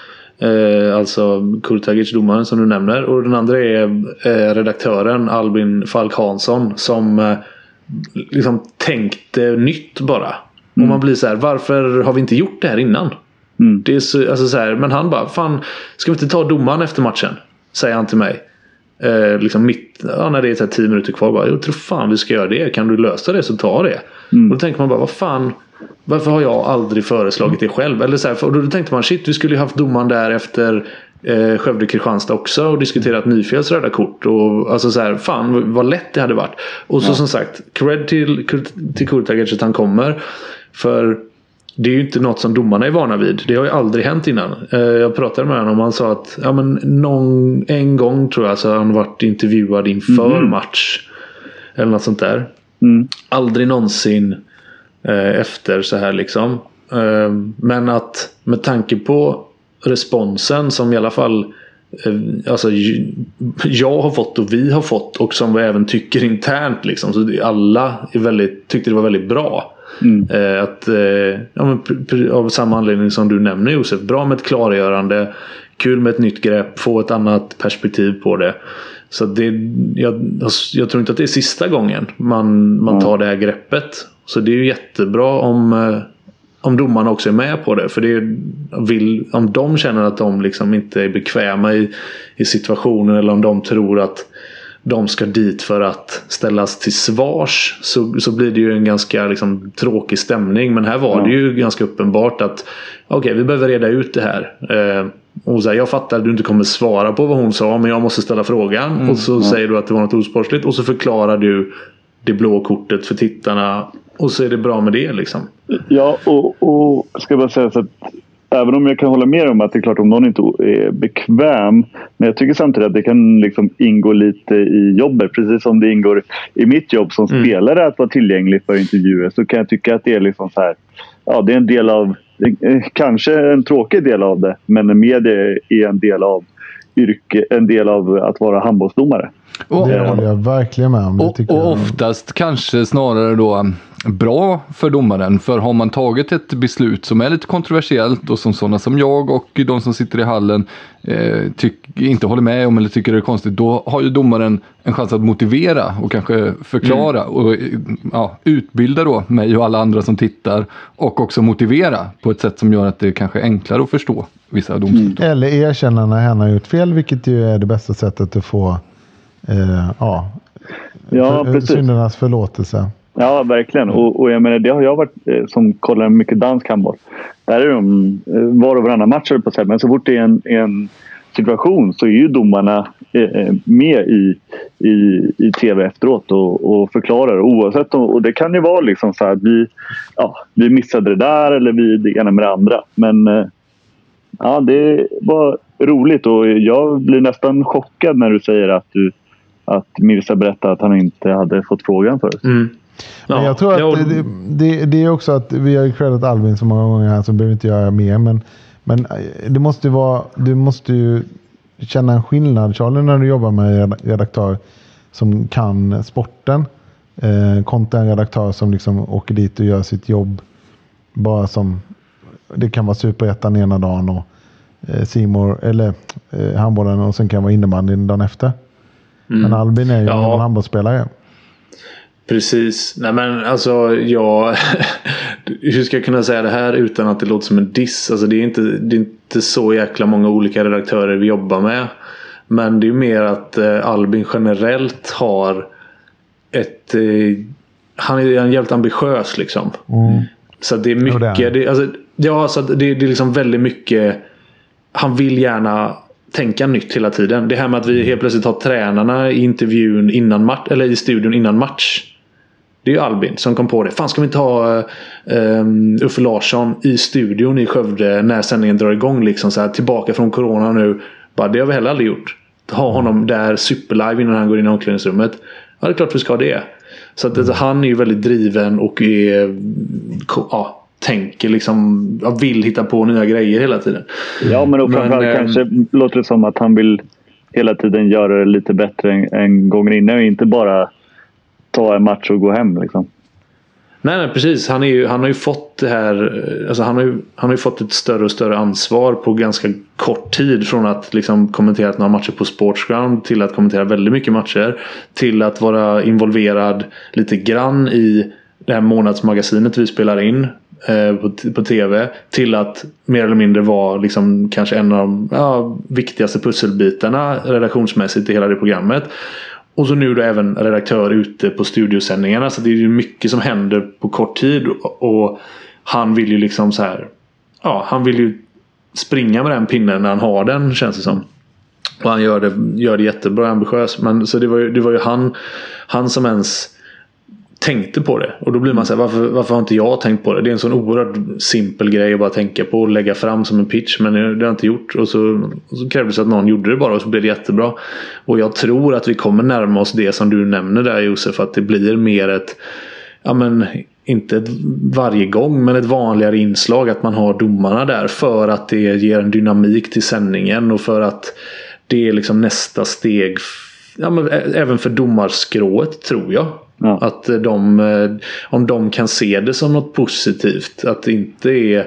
Eh, alltså Kurtagic, domaren som du nämner. Och den andra är eh, redaktören Albin Falk Hansson som eh, liksom tänkte nytt bara. Mm. Och man blir så här, varför har vi inte gjort det här innan? Mm. Det är så, alltså så här, men han bara, fan, ska vi inte ta domaren efter matchen? Säger han till mig. Eh, liksom mitt, ja, när det är så här tio minuter kvar bara, jag tror fan vi ska göra det, kan du lösa det så ta det. Mm. Och då tänker man bara, vad fan, varför har jag aldrig föreslagit det själv? Eller så här, för, och då tänkte man, shit, vi skulle ju haft domaren där efter eh, Skövde Kristianstad också och diskuterat Nyfjälls röda kort och alltså så här, fan vad lätt det hade varit. Och så ja. som sagt, cred till, till Kurtagic att han kommer, för det är ju inte något som domarna är vana vid. Det har ju aldrig hänt innan. Jag pratade med honom och han sa att ja, men någon, en gång tror jag så har han varit intervjuad inför mm. match. Eller något sånt där. Mm. Aldrig någonsin eh, efter så här liksom. Eh, men att med tanke på responsen som i alla fall eh, alltså, jag har fått och vi har fått och som vi även tycker internt liksom. Så alla är väldigt, tyckte det var väldigt bra. Mm. Eh, att, eh, ja, men, p- p- av samma anledning som du nämner, Josef, bra med ett klargörande, kul med ett nytt grepp, få ett annat perspektiv på det. Så det, jag, jag tror inte att det är sista gången man, man tar det här greppet. Så det är ju jättebra om, eh, om domarna också är med på det. För det vill, om de känner att de liksom inte är bekväma i, i situationen, eller om de tror att de ska dit för att ställas till svars, så, så blir det ju en ganska liksom, tråkig stämning. Men här var ja. det ju ganska uppenbart att okej, okay, vi behöver reda ut det här. Eh, och så här, jag fattar att du inte kommer svara på vad hon sa, men jag måste ställa frågan. Mm, och så ja. säger du att det var något osportsligt, och så förklarar du det blå kortet för tittarna, och så är det bra med det liksom. Ja, och, och ska jag bara säga så att även om jag kan hålla med om att det är klart om någon inte är bekväm, men jag tycker samtidigt att det kan liksom ingå lite i jobbet, precis som det ingår i mitt jobb som mm. spelare att vara tillgänglig för intervjuer, så kan jag tycka att det är liksom så här, ja, det är en del av, kanske en tråkig del av det, men media är en del av yrke, en del av att vara handbollsdomare. Och, det håller jag verkligen med om. Och, och oftast kanske snarare då bra för domaren, för har man tagit ett beslut som är lite kontroversiellt och som sådana som jag och de som sitter i hallen eh, tyck, inte håller med om eller tycker det är konstigt, då har ju domaren en chans att motivera och kanske förklara mm. och ja, utbilda då mig och alla andra som tittar, och också motivera på ett sätt som gör att det kanske är enklare att förstå vissa domslut. Mm. Eller erkänna när han har gjort fel, vilket ju är det bästa sättet att få eh, ja, ja, för, syndernas förlåtelse. Ja, verkligen. Och, och jag menar, det har jag varit eh, som kollar mycket dansk handboll. Där är de eh, var och varannan matcher på sig. Men så fort det är en, en situation så är ju domarna eh, med i, i, i tv efteråt och, och förklarar oavsett. Och, och det kan ju vara liksom så här att vi, ja, vi missade det där eller vi det ena med det andra. Men eh, ja, det var roligt och jag blir nästan chockad när du säger att, du, att Mirza berättade att han inte hade fått frågan förut. Mm. Ja, men jag tror att ja, det, det, det är också att vi har creddat Albin så många gånger här så behöver inte göra mer. Men, men det måste ju vara, du måste ju känna en skillnad, Charlie, när du jobbar med en redaktör som kan sporten eh, kontra en redaktör som liksom åker dit och gör sitt jobb bara som, det kan vara superettan ena dagen och eh, Simor eller eh, handbollen och sen kan vara innebandyn dagen efter. Mm. Men Albin är ju ja. en handbollsspelare. Precis. Nej men alltså jag hur ska jag kunna säga det här utan att det låter som en diss? Alltså det är inte, det är inte så jäkla många olika redaktörer vi jobbar med. Men det är mer att eh, Albin generellt har ett eh, han är en jävligt ambitiös liksom. Mm. Så det är mycket det, alltså, ja, så det, det är liksom väldigt mycket han vill gärna tänka nytt hela tiden. Det här med att vi helt plötsligt har tränarna i intervjun innan match eller i studion innan match. Det är ju Albin som kom på det. Fan, ska vi inte ha um, Uffe Larsson i studion i Skövde när sändningen drar igång liksom så här tillbaka från corona nu. Bara, det har vi heller aldrig gjort. Ha honom där superlive innan han går in i omklädningsrummet. Ja, det är klart vi ska ha det. Så att, mm. han är ju väldigt driven och är, ja, tänker liksom, jag vill hitta på nya grejer hela tiden. Ja, men, och framförallt men, kanske låter det som att han vill hela tiden göra det lite bättre än, än gånger innan och inte bara ta en match och gå hem liksom. Nej, nej precis. Han, är ju, han har ju fått det här, alltså han, har ju, han har ju fått ett större och större ansvar på ganska kort tid från att liksom kommentera några matcher på Sportsground till att kommentera väldigt mycket matcher till att vara involverad lite grann i det här månadsmagasinet vi spelar in På, på tv till att mer eller mindre vara liksom kanske en av de ja, viktigaste pusselbitarna redaktionsmässigt i hela det programmet. Och så nu då även redaktör ute på studiosändningarna, så det är ju mycket som händer på kort tid och, och han vill ju liksom så här, ja, han vill ju springa med den pinnen när han har den, känns det som. Och han gör det, gör det jättebra, ambitiös, men så det var ju, det var ju han han som ens tänkte på det. Och då blir man så här, varför, varför har inte jag tänkt på det? Det är en sån oerhört simpel grej att bara tänka på och lägga fram som en pitch, men det har jag inte gjort. Och så, och så krävdes att någon gjorde det bara och så blev det jättebra. Och jag tror att vi kommer närma oss det som du nämner där, Josef, att det blir mer ett, ja men inte ett varje gång, men ett vanligare inslag att man har domarna där för att det ger en dynamik till sändningen och för att det är liksom nästa steg, ja men även för domarskrået, tror jag. Ja. Att de, om de kan se det som något positivt, att det inte är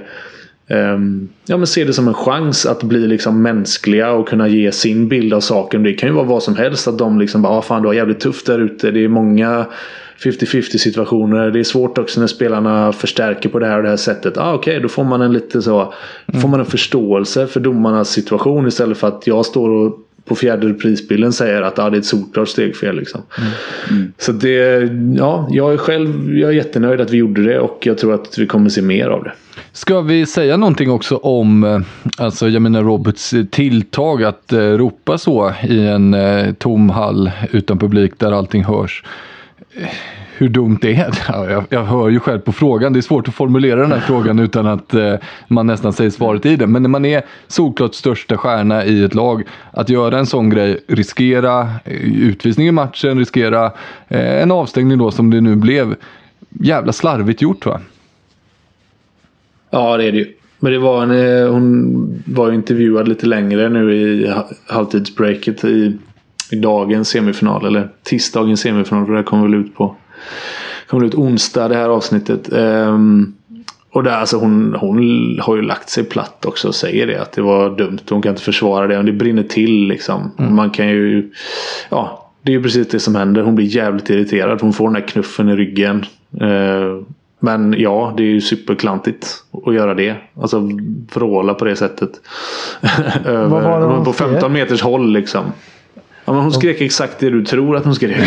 um, ja men se det som en chans att bli liksom mänskliga och kunna ge sin bild av saken. Det kan ju vara vad som helst, att de liksom bara, ah, fan, du har jävligt tufft där ute, det är många femtio femtio situationer, det är svårt också när spelarna förstärker på det här och det här sättet. Ah, okej, okay, då får man en lite så mm. får man en förståelse för domarnas situation istället för att jag står och på fjärde prisbilden säger att ah, det är ett solklart steg fel liksom. Mm. Mm. Så det, ja, jag är själv jag är jättenöjd att vi gjorde det och jag tror att vi kommer se mer av det. Ska vi säga någonting också om, alltså jag menar Roberts tilltag att eh, ropa så i en eh, tom hall utan publik där allting hörs. Hur dumt det är. Ja, jag, jag hör ju själv på frågan. Det är svårt att formulera den här frågan utan att eh, man nästan säger svaret i den. Men när man är såklart största stjärna i ett lag, att göra en sån grej, riskera utvisning i matchen, riskera eh, en avstängning då som det nu blev, jävla slarvigt gjort, va? Ja, det är det ju. Men det var en, hon var intervjuad lite längre nu i halvtidsbreaket i, i dagens semifinal, eller tisdagens semifinal, för det kommer väl ut på kommer ut onsdag det här avsnittet. Um, och där, alltså hon, hon har ju lagt sig platt också och säger det, att det var dumt, hon kan inte försvara det, och det brinner till liksom. Mm. Man kan ju, ja, det är ju precis det som händer. Hon blir jävligt irriterad, hon får den här knuffen i ryggen. Uh, Men ja, det är ju superklantigt att göra det. Alltså vråla på det sättet. Över, på femton meters håll liksom. Ja, men hon skrek exakt det du tror att hon skrek.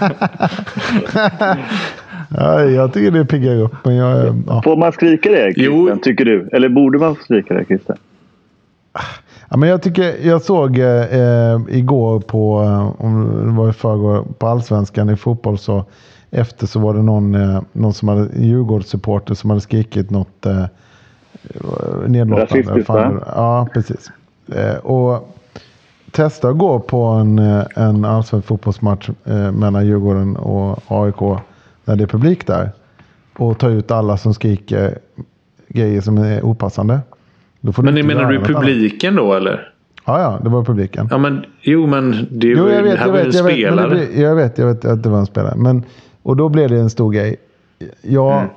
Ja, jag tycker det piggar upp. Men jag, ja. Får man skrika det, Christian, tycker du? Eller borde man skrika det, Christian? Ja, men jag tycker jag såg eh, igår på om det var i förrgår på Allsvenskan i fotboll, så efter så var det någon, eh, någon som hade Djurgårdssupporter som hade skrikit något eh, nedlåtande. Fan, ja, precis. Eh, och testa att gå på en, en allsvensk fotbollsmatch eh, mellan Djurgården och A I K när det är publik där och ta ut alla som skriker grejer som är opassande. Men ni menar du publiken då eller? Ja, ja, det var publiken. Ja, men jo, men det, jo, jag vet, det här jag var vet, en jag spelare. Vet, det, jag vet, jag vet att det var en spelare. Men, och då blev det en stor grej. Jag, mm.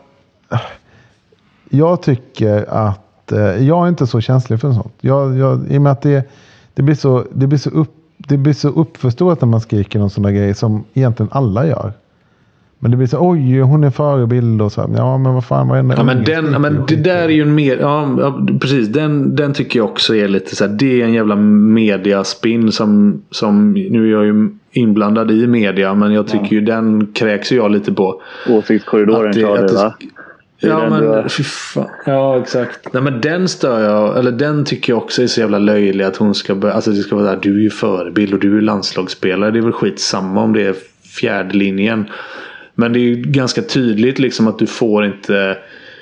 jag tycker att eh, jag är inte så känslig för sånt. Jag, jag, I och med att det, det blir så, det blir så upp, det blir så uppförstått när man skriker någon sån där grej som egentligen alla gör. Men det blir så, oj, hon är förebild och så. Ja, men vad fan, vad är det? Ja, men den, ja, men det där är ju en mer, ja, ja, precis, den, den tycker jag också är lite så här, det är en jävla mediaspinn som, som, nu är jag ju inblandad i media, men jag tycker ja. ju den kräks ju jag lite på. Åsiktskorridoren tar det, det, va? Det ja, men fy fan. Ja, exakt. Nej, men den stör jag, eller den tycker jag också är så jävla löjlig att hon ska börja, alltså det ska vara där, du är ju förebild och du är landslagsspelare, det är väl skitsamma om det är fjärde linjen. Men det är ju ganska tydligt liksom att du får inte...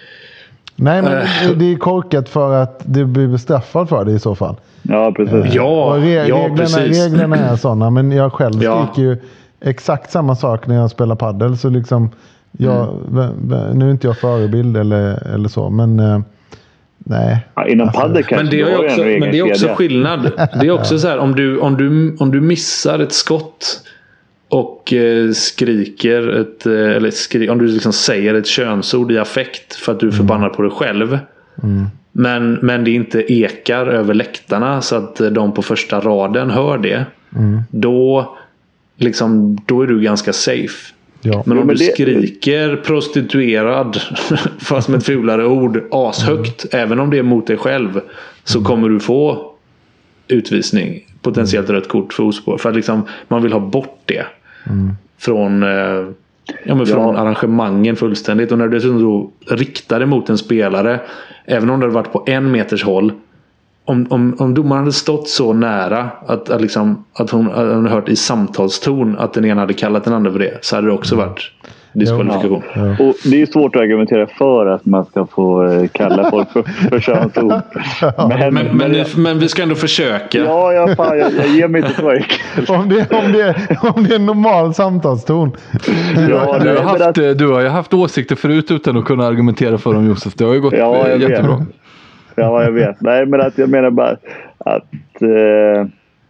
Nej, men äh, det är korkat för att du blir bestraffad för det i så fall. Ja, precis. Ja, och re- ja, reglerna, precis. reglerna är sådana, men jag själv ja. skriker ju exakt samma sak när jag spelar paddel. Så liksom, jag, mm. nu är inte jag förebild eller, eller så, men... Eh, nej. Ja, inom alltså, paddel kanske men det är också, men det är också skillnad. Det är också så här, om du, om, du, om du missar ett skott... och eh, skriker ett, eh, eller skri- om du liksom säger ett könsord i affekt för att du är förbannad mm. på dig själv mm. men, men det inte ekar över läktarna så att de på första raden hör det mm. då liksom, då är du ganska safe. Ja. Men om ja, men du det... skriker prostituerad fast med ett fulare ord ashögt mm. även om det är mot dig själv så mm. kommer du få utvisning, potentiellt rött kort för ospår, för att liksom, man vill ha bort det mm. från, eh, ja, men från ja. arrangemangen fullständigt. Och när du dessutom då riktar det mot en spelare, även om det hade varit på en meters håll, om, om, om domaren hade stått så nära att, att, liksom, att hon hade hört i samtalston att den ena hade kallat den andra för det, så hade det också varit diskvalifikation. Ja, ja. Och det är svårt att argumentera för att man ska få kalla folk för, för könsord. Men, men, men, jag, men vi ska ändå försöka. Ja, ja fan, jag, jag ger mig inte så enkelt. om, det, om, det, om det är en normal samtalston. Ja, du, har haft, att... du har ju haft åsikter förut utan att kunna argumentera för dem, Josef. Det har ju gått ja, jag jättebra. Vet. Ja, jag vet. Nej, men att jag menar bara att... Eh...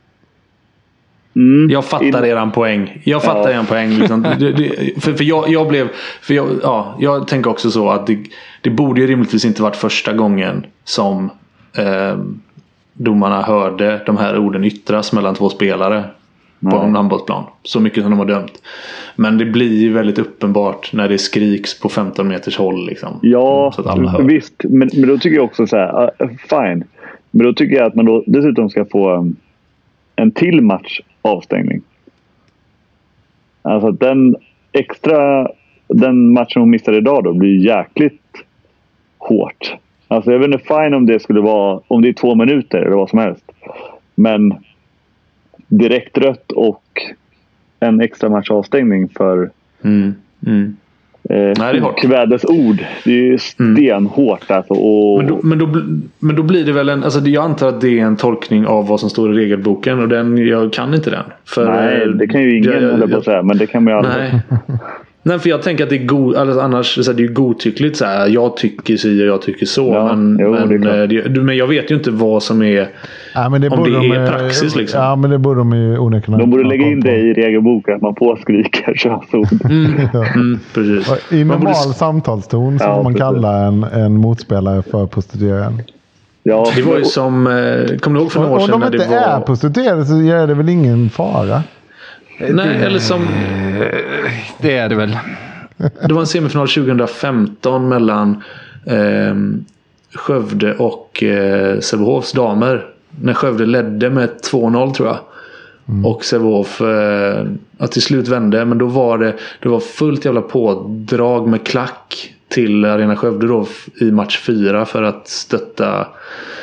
Mm. Jag fattar In... eran poäng. Jag fattar ja. eran poäng. Liksom. det, det, för för jag, jag blev... För jag, ja, jag tänker också så att det, det borde ju rimligtvis inte varit första gången som eh, domarna hörde de här orden yttras mellan två spelare på ja. en handbollsplan. Så mycket som de har dömt. Men det blir ju väldigt uppenbart när det skriks på femton meters håll. Liksom, ja, så att alla hör. Visst. Men, men då tycker jag också så här, uh, fine. Men då tycker jag att man då dessutom ska få um, en till match avstängning. Alltså den extra den matchen hon missade idag då blir jäkligt hårt. Alltså jag vet inte fine om det skulle vara om det är två minuter eller vad som helst. Men direkt rött och en extra match avstängning för mm. Mm. Eh, Nej, kvädesord. Det är ju stenhårt alltså, och... men, då, men, då, men då blir det väl en, alltså jag antar att det är en tolkning av vad som står i regelboken, och den, jag kan inte den för, nej, det kan ju ingen jag, jag, på säga, men det kan man ju aldrig. Nej. Nej, för jag tänker att det är god, alltså annars så är det ju godtyckligt så här, jag tycker så och jag tycker så, ja, men, jo, men, det, men jag vet ju inte vad som är ja, men det om det de, är praxis liksom. Ja, men det borde de ju onekligen. De borde lägga in det i regelboken att man påskriker könsord. Mm, mm, precis. I normal borde... samtalston så ja, får man precis. kalla en, en motspelare för prostituerad. Ja, det var ju som, kommer du ihåg för några år sedan om när de det inte var... är prostituerade så gör det väl ingen fara? Nej, det... eller som... Det är det väl. Det var en semifinal tjugohundrafemton mellan eh, Skövde och eh, Sävehofs damer. När Skövde ledde med två noll tror jag. Mm. Och Sävehof eh, att till slut vände. Men då var det, det var fullt jävla pådrag med klack till Arena Skövde då i match fyra för att stötta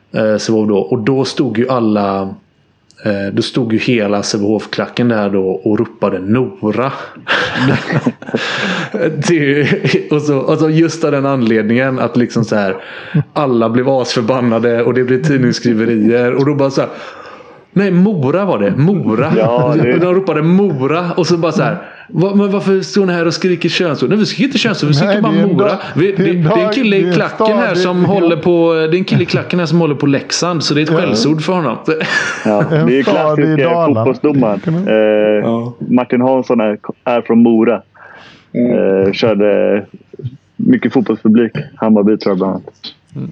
eh, Sävehof då. Och då stod ju alla eh, då stod ju hela Sävehof-klacken där då och ropade Nora. det, och, så, och så just av den anledningen att liksom så här alla blev asförbannade och det blev tidningsskriverier och då bara så här, nej, Mora var det. Mora. Ja, det... De ropade Mora och så bara så här, Va, men varför står ni här och skriker könsord? Nej, vi skriker inte könsord, vi skriker bara Mora. Vi, det, det, det är en kille i klacken här som håller på det är en kille i klacken här som håller på Leksand, så det är ett ja. skällsord för honom. Ja, det är klassiska fotbollsdomaren. Eh, ja. Martin Hansson är, är från Mora. Mm. Eh, körde mycket fotbollspublik. Hammarby tror jag bland annat. Mm.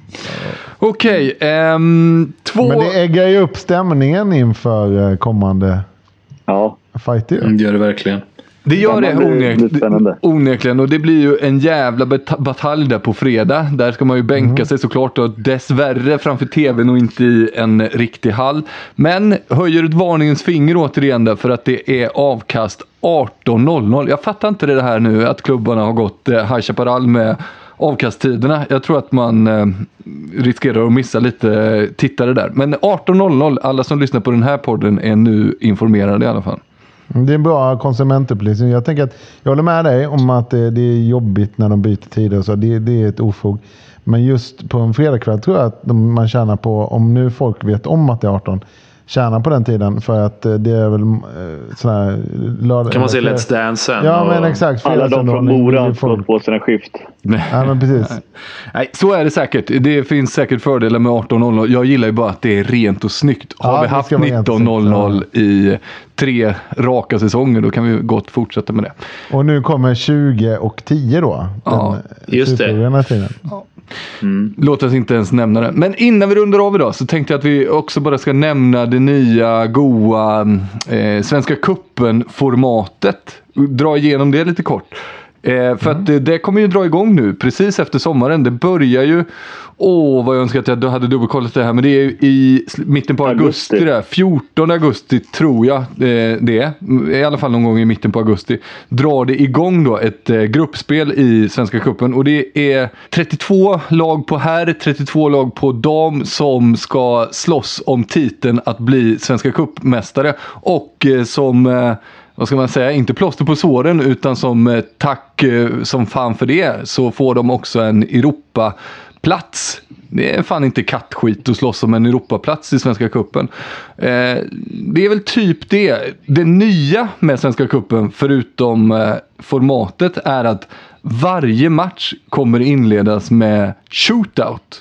Okej, okay, um, två... Men det äggar ju upp stämningen inför kommande ja. fighter. Mm, det gör det verkligen. Det gör det onekligen, onekligen och det blir ju en jävla bet- batalj där på fredag. Där ska man ju bänka mm. sig såklart och dessvärre framför tvn och inte i en riktig hall. Men höjer ett varningens finger återigen där för att det är avkast arton noll noll. Jag fattar inte det här nu att klubbarna har gått eh, High Chaparral med avkasttiderna. Jag tror att man eh, riskerar att missa lite tittare där. Men arton noll noll, alla som lyssnar på den här podden är nu informerade i alla fall. Det är en bra konsumentupplysning. Jag tänker att jag håller med dig om att det, det är jobbigt när de byter tider och så. Det, det är ett ofog. Men just på en fredagkväll tror jag att de, man tjänar på, om nu folk vet om att det är arton, tjänar på den tiden för att det är väl eh, sådär lördag, kan man se Let's Dance sen? Ja, men exakt. Alla de från Mora får på sina skift. Ja, men precis. Nej, så är det säkert. Det finns säkert fördelar med arton noll noll. Jag gillar ju bara att det är rent och snyggt. Har ja, vi haft nitton noll noll ja. i tre raka säsonger, då kan vi gott fortsätta med det. Och nu kommer tjugo och tio då. Ja, just det. Tiden. Ja. Mm. Låt oss inte ens nämna det. Men innan vi rundar av idag så tänkte jag att vi också bara ska nämna det nya goa eh, Svenska Cupen-formatet. Dra igenom det lite kort. Eh, för mm. att det, det kommer ju dra igång nu precis efter sommaren. Det börjar ju, åh vad jag önskar att jag hade dubbelkollat det här, men det är ju i mitten på augusti, augusti där. fjortonde augusti tror jag eh, det är. I alla fall någon gång i mitten på augusti drar det igång då ett eh, gruppspel i Svenska Cupen. Och det är trettiotvå lag på herr, trettiotvå lag på dam som ska slåss om titeln att bli Svenska Cupmästare. Och eh, som... Eh, vad ska man säga, inte plåster på såren utan som tack som fan för det så får de också en Europaplats. Det är fan inte kattskit att slåss om en Europaplats i Svenska Cupen. Eh, det är väl typ det. Det nya med Svenska Cupen förutom eh, formatet är att varje match kommer inledas med shootout.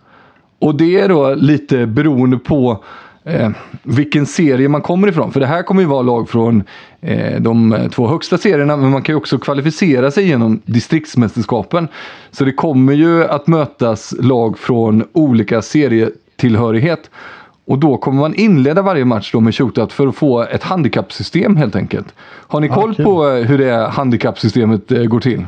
Och det är då lite beroende på Eh, vilken serie man kommer ifrån. För det här kommer ju vara lag från eh, de två högsta serierna, men man kan ju också kvalificera sig genom distriktsmästerskapen. Så det kommer ju att mötas lag från olika serietillhörighet. Och då kommer man inleda varje match då med shootout för att få ett handikappsystem helt enkelt. Har ni koll okay. på hur det handikappsystemet eh, går till?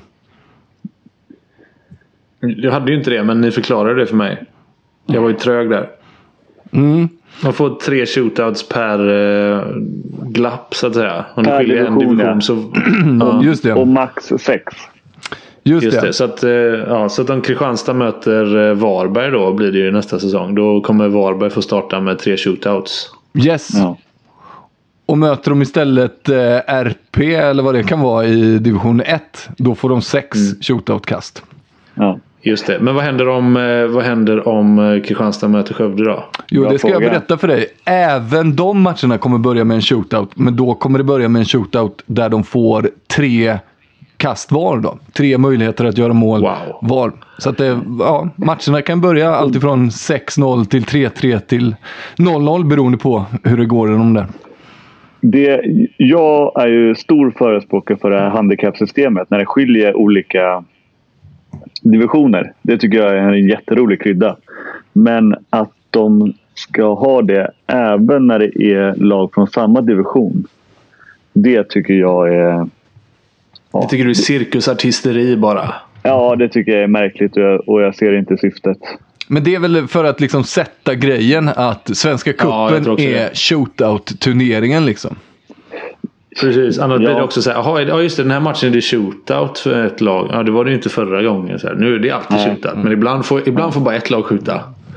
Jag hade ju inte det, men ni förklarade det för mig. Jag var ju trög där. Mm. Man får tre shootouts per eh, glapp så att säga. Om per division, en division så, ja. Just det. Och max sex. Just, Just det. det. Så att, eh, ja, så att om Kristianstad möter eh, Varberg då blir det ju nästa säsong. Då kommer Varberg få starta med tre shootouts. Yes. Ja. Och möter de istället eh, R P eller vad det kan vara i division ett, då får de sex mm. shootout-kast. Ja. Just det. Men vad händer om, vad händer om Kristianstad möter Skövde då? Jo, det ska jag berätta för dig. Även de matcherna kommer börja med en shootout. Men då kommer det börja med en shootout där de får tre kast var då. Tre möjligheter att göra mål wow. var. Så att det, ja, matcherna kan börja alltifrån sex noll till tre tre till noll noll beroende på hur det går i de där. Det, jag är ju stor förespråkare för det här handikappsystemet när det skiljer olika divisioner. Det tycker jag är en jätterolig krydda. Men att de ska ha det även när det är lag från samma division. Det tycker jag är... Ja, det tycker du är cirkusartisteri bara? Ja, det tycker jag är märkligt och jag, och jag ser inte syftet. Men det är väl för att liksom sätta grejen att Svenska Cupen ja, är shootout-turneringen liksom. Precis, annars ja. blir det också så här, aha, ja just det, den här matchen är det shootout för ett lag. Ja, det var det ju inte förra gången. Så här. Nu är det alltid Nej. shootout, men ibland får, ibland får bara ett lag skjuta.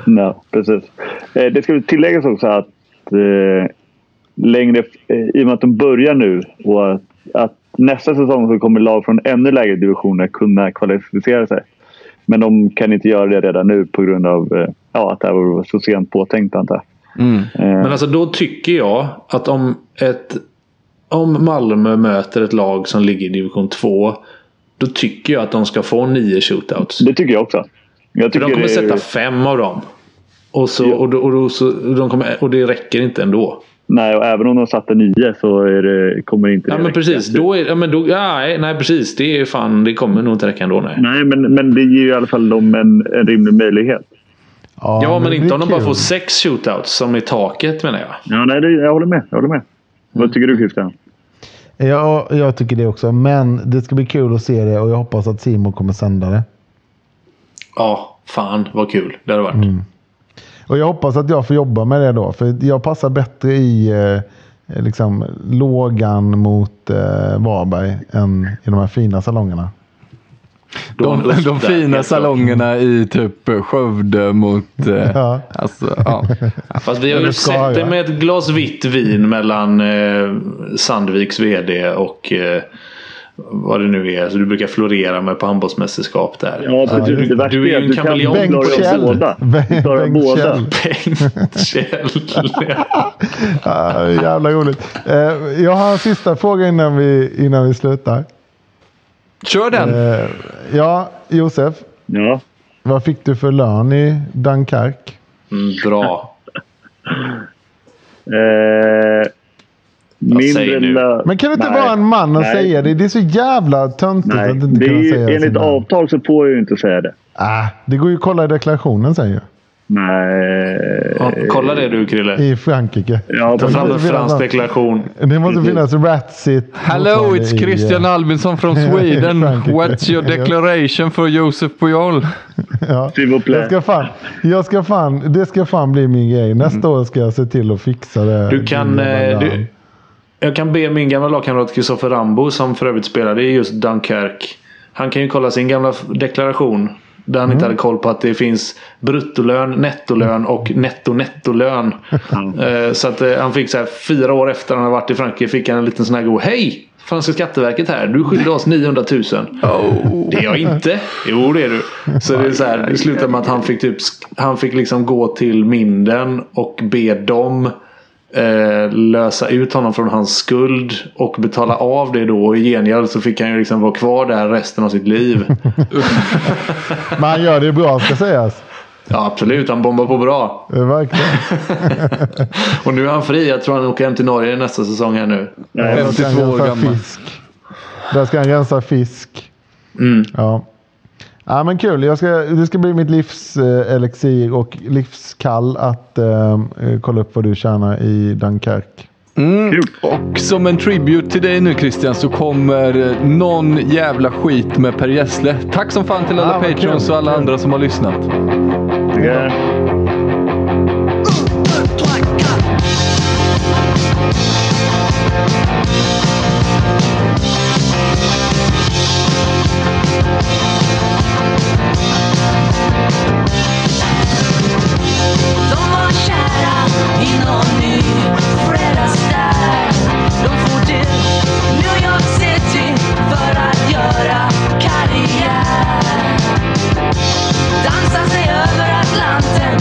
Nej, precis. Eh, det ska tilläggas också att eh, längre, eh, i och med att de börjar nu och att, att nästa säsong så kommer lag från ännu lägre divisioner kunna kvalificera sig. Men de kan inte göra det redan nu på grund av eh, ja, att det här var så sent påtänkt, antar jag. Mm. Eh, Men alltså då tycker jag att om ett om Malmö möter ett lag som ligger i division två, då tycker jag att de ska få nio shootouts. Det tycker jag också. Jag tycker För de kommer det... sätta fem av dem. Och, så, Ja. och, då, och, då, så, de kommer, och det räcker inte ändå. Nej, och även om de satte nio så är det, kommer inte det Ja, men räcka. precis. Då är, ja, men då, ja, nej, precis. Det är fan, det kommer nog inte räcka ändå. Nej, Nej, men, men det ger ju i alla fall dem en, en rimlig möjlighet. Ja, ja, men det inte blir om de bara kul. får sex shootouts som är taket, menar jag. Ja, nej, det, jag håller med. Jag håller med. Vad tycker du, Christian? Ja, jag tycker det också. Men det ska bli kul att se det och jag hoppas att Simon kommer sända det. Ja, fan vad kul det hade varit. Mm. Och jag hoppas att jag får jobba med det då. För jag passar bättre i eh, liksom, lågan mot eh, Varberg än i de här fina salongerna. Då De, en de där, fina helt salongerna i typ Skövde mot... Eh, Ja. alltså, ja. Fast vi har Eller ju ska sett det jag? med ett glas vitt vin mellan eh, Sandviks vd och eh, vad det nu är. Så du brukar florera med på handbollsmästerskap där. Ja, för du, det värsta du är ju är att en du kan kameleont. klara Bengt Kjell. båda. Du Bengt klarar Bengt båda. Kjell. Bengt Kjell. Ah, jävla roligt. Eh, jag har en sista fråga innan vi, innan vi slutar. Kör den! Eh, ja, Josef. Ja. Vad fick du för lön i Dunkirk? Mm, bra. Eh, säger du? lö- Men kan det inte Nej. vara en man och Nej. säga det? Det är så jävla töntigt Nej, att inte det är kunna ju, säga enligt sin lön. avtal så får jag ju inte säga det. Ah, det går ju att kolla i deklarationen, säger jag. Nej. Ja, kolla det du, Krille. I Frankrike. Ja, Ta fram en måste fransk finnas- deklaration. Det måste finnas Ratsit. Hello, motsvarande it's i, Christian eh, Albinsson from Sweden. Frankrike. What's your declaration for Josef Pujol? Ja. S'il vous plaît. Jag ska fan, jag ska fan, det ska fan bli min grej. Nästa år ska jag se till att fixa det. Du kan... Din jävla Eh, lön. du, jag kan be min gamla lagkamrat Kristoffer Rambo, som för övrigt spelade i just Dunkirk. Han kan ju kolla sin gamla deklaration. Där han inte hade koll på att det finns bruttolön, nettolön och netto-nettolön. Eh, så att eh, han fick så här, fyra år efter han hade varit i Frankrike fick han en liten sån här go. Hej! Franska Skatteverket här. Du skyllde oss niohundratusen. Oh. Det är jag inte. Jo, det är du. Så det är så här, det slutade med att han fick typ han fick liksom gå till Minden och be dem eh, lösa ut honom från hans skuld och betala av det då. Och i gengäld så fick han ju liksom vara kvar där resten av sitt liv. Men han gör det bra, ska sägas. Ja, absolut. Han bombar på bra. Eh, Verkligen. Och nu är han fri. Jag tror han åker hem till Norge nästa säsong här nu. Nej, Där ska han femtiotvå år rensa gammal. fisk. Där ska han rensa fisk. Mm. Ja. Ja, men kul. Jag ska, det ska bli mitt livs eh, elixir och livskall att eh, kolla upp vad du tjänar i Dunkirk. Mm. Kul. Och som en tribute till dig nu, Christian, så kommer eh, någon jävla skit med Per Gessle. Tack som fan till alla Ah, vad patrons kul. och alla andra som har lyssnat. Ja. De var kära i någon ny fredagsstad. De for till New York City för att göra karriär. Dansa sig över Atlanten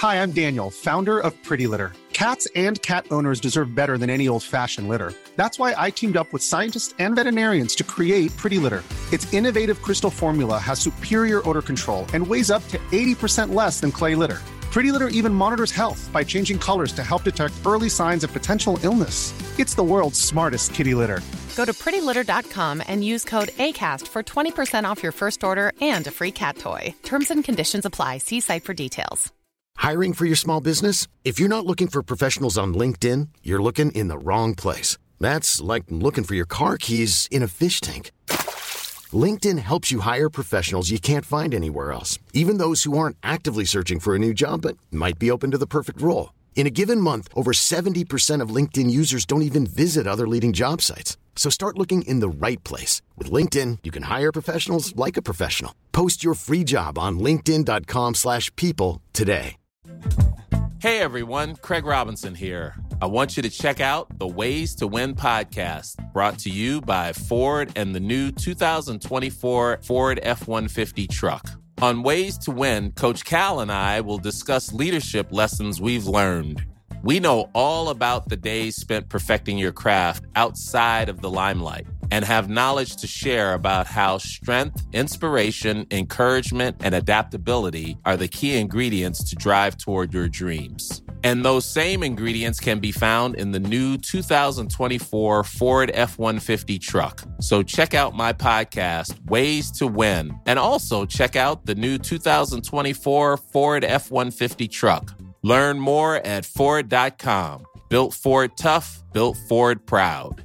Hi, I'm Daniel, founder of Pretty Litter. Cats and cat owners deserve better than any old-fashioned litter. That's why I teamed up with scientists and veterinarians to create Pretty Litter. Its innovative crystal formula has superior odor control and weighs up to eighty percent less than clay litter. Pretty Litter even monitors health by changing colors to help detect early signs of potential illness. It's the world's smartest kitty litter. Go to pretty litter dot com and use code ACAST for twenty percent off your first order and a free cat toy. Terms and conditions apply. See site for details. Hiring for your small business? If you're not looking for professionals on LinkedIn, you're looking in the wrong place. That's like looking for your car keys in a fish tank. LinkedIn helps you hire professionals you can't find anywhere else, even those who aren't actively searching for a new job but might be open to the perfect role. In a given month, over seventy percent of LinkedIn users don't even visit other leading job sites. So start looking in the right place. With LinkedIn, you can hire professionals like a professional. Post your free job on linkedin dot com slash people today. Hey everyone, Craig Robinson here. I want you to check out the Ways to Win podcast, brought to you by Ford and the new two thousand twenty-four Ford F one fifty truck. On Ways to Win, Coach Cal and I will discuss leadership lessons we've learned. We know all about the days spent perfecting your craft outside of the limelight and have knowledge to share about how strength, inspiration, encouragement, and adaptability are the key ingredients to drive toward your dreams. And those same ingredients can be found in the new two thousand twenty-four Ford F one fifty truck. So check out my podcast, Ways to Win, and also check out the new two thousand twenty-four Ford F one fifty truck. Learn more at Ford dot com. Built Ford tough, built Ford proud.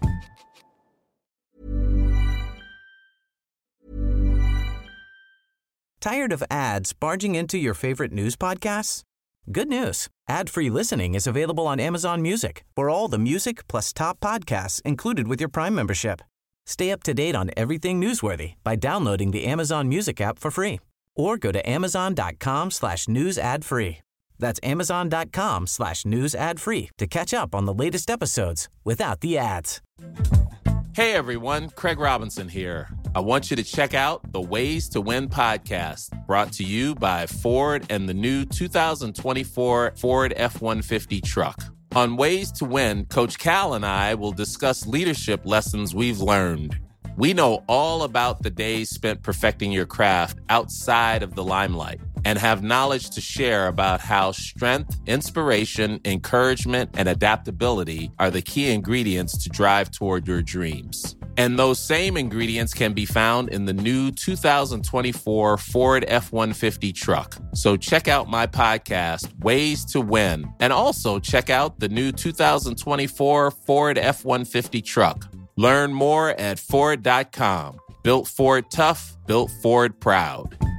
Tired of ads barging into your favorite news podcasts? Good news. Ad-free listening is available on Amazon Music for all the music plus top podcasts included with your Prime membership. Stay up to date on everything newsworthy by downloading the Amazon Music app for free or go to amazon dot com slash news ad free. That's amazon dot com slash news ad free to catch up on the latest episodes without the ads. Hey everyone, Craig Robinson here. I want you to check out the Ways to Win podcast, brought to you by Ford and the new two thousand twenty-four Ford F one fifty truck. On Ways to Win, Coach Cal and I will discuss leadership lessons we've learned. We know all about the days spent perfecting your craft outside of the limelight and have knowledge to share about how strength, inspiration, encouragement, and adaptability are the key ingredients to drive toward your dreams. And those same ingredients can be found in the new two thousand twenty-four Ford F one fifty truck. So check out my podcast, Ways to Win, and also check out the new two thousand twenty-four Ford F one fifty truck. Learn more at Ford dot com. Built Ford tough, built Ford proud.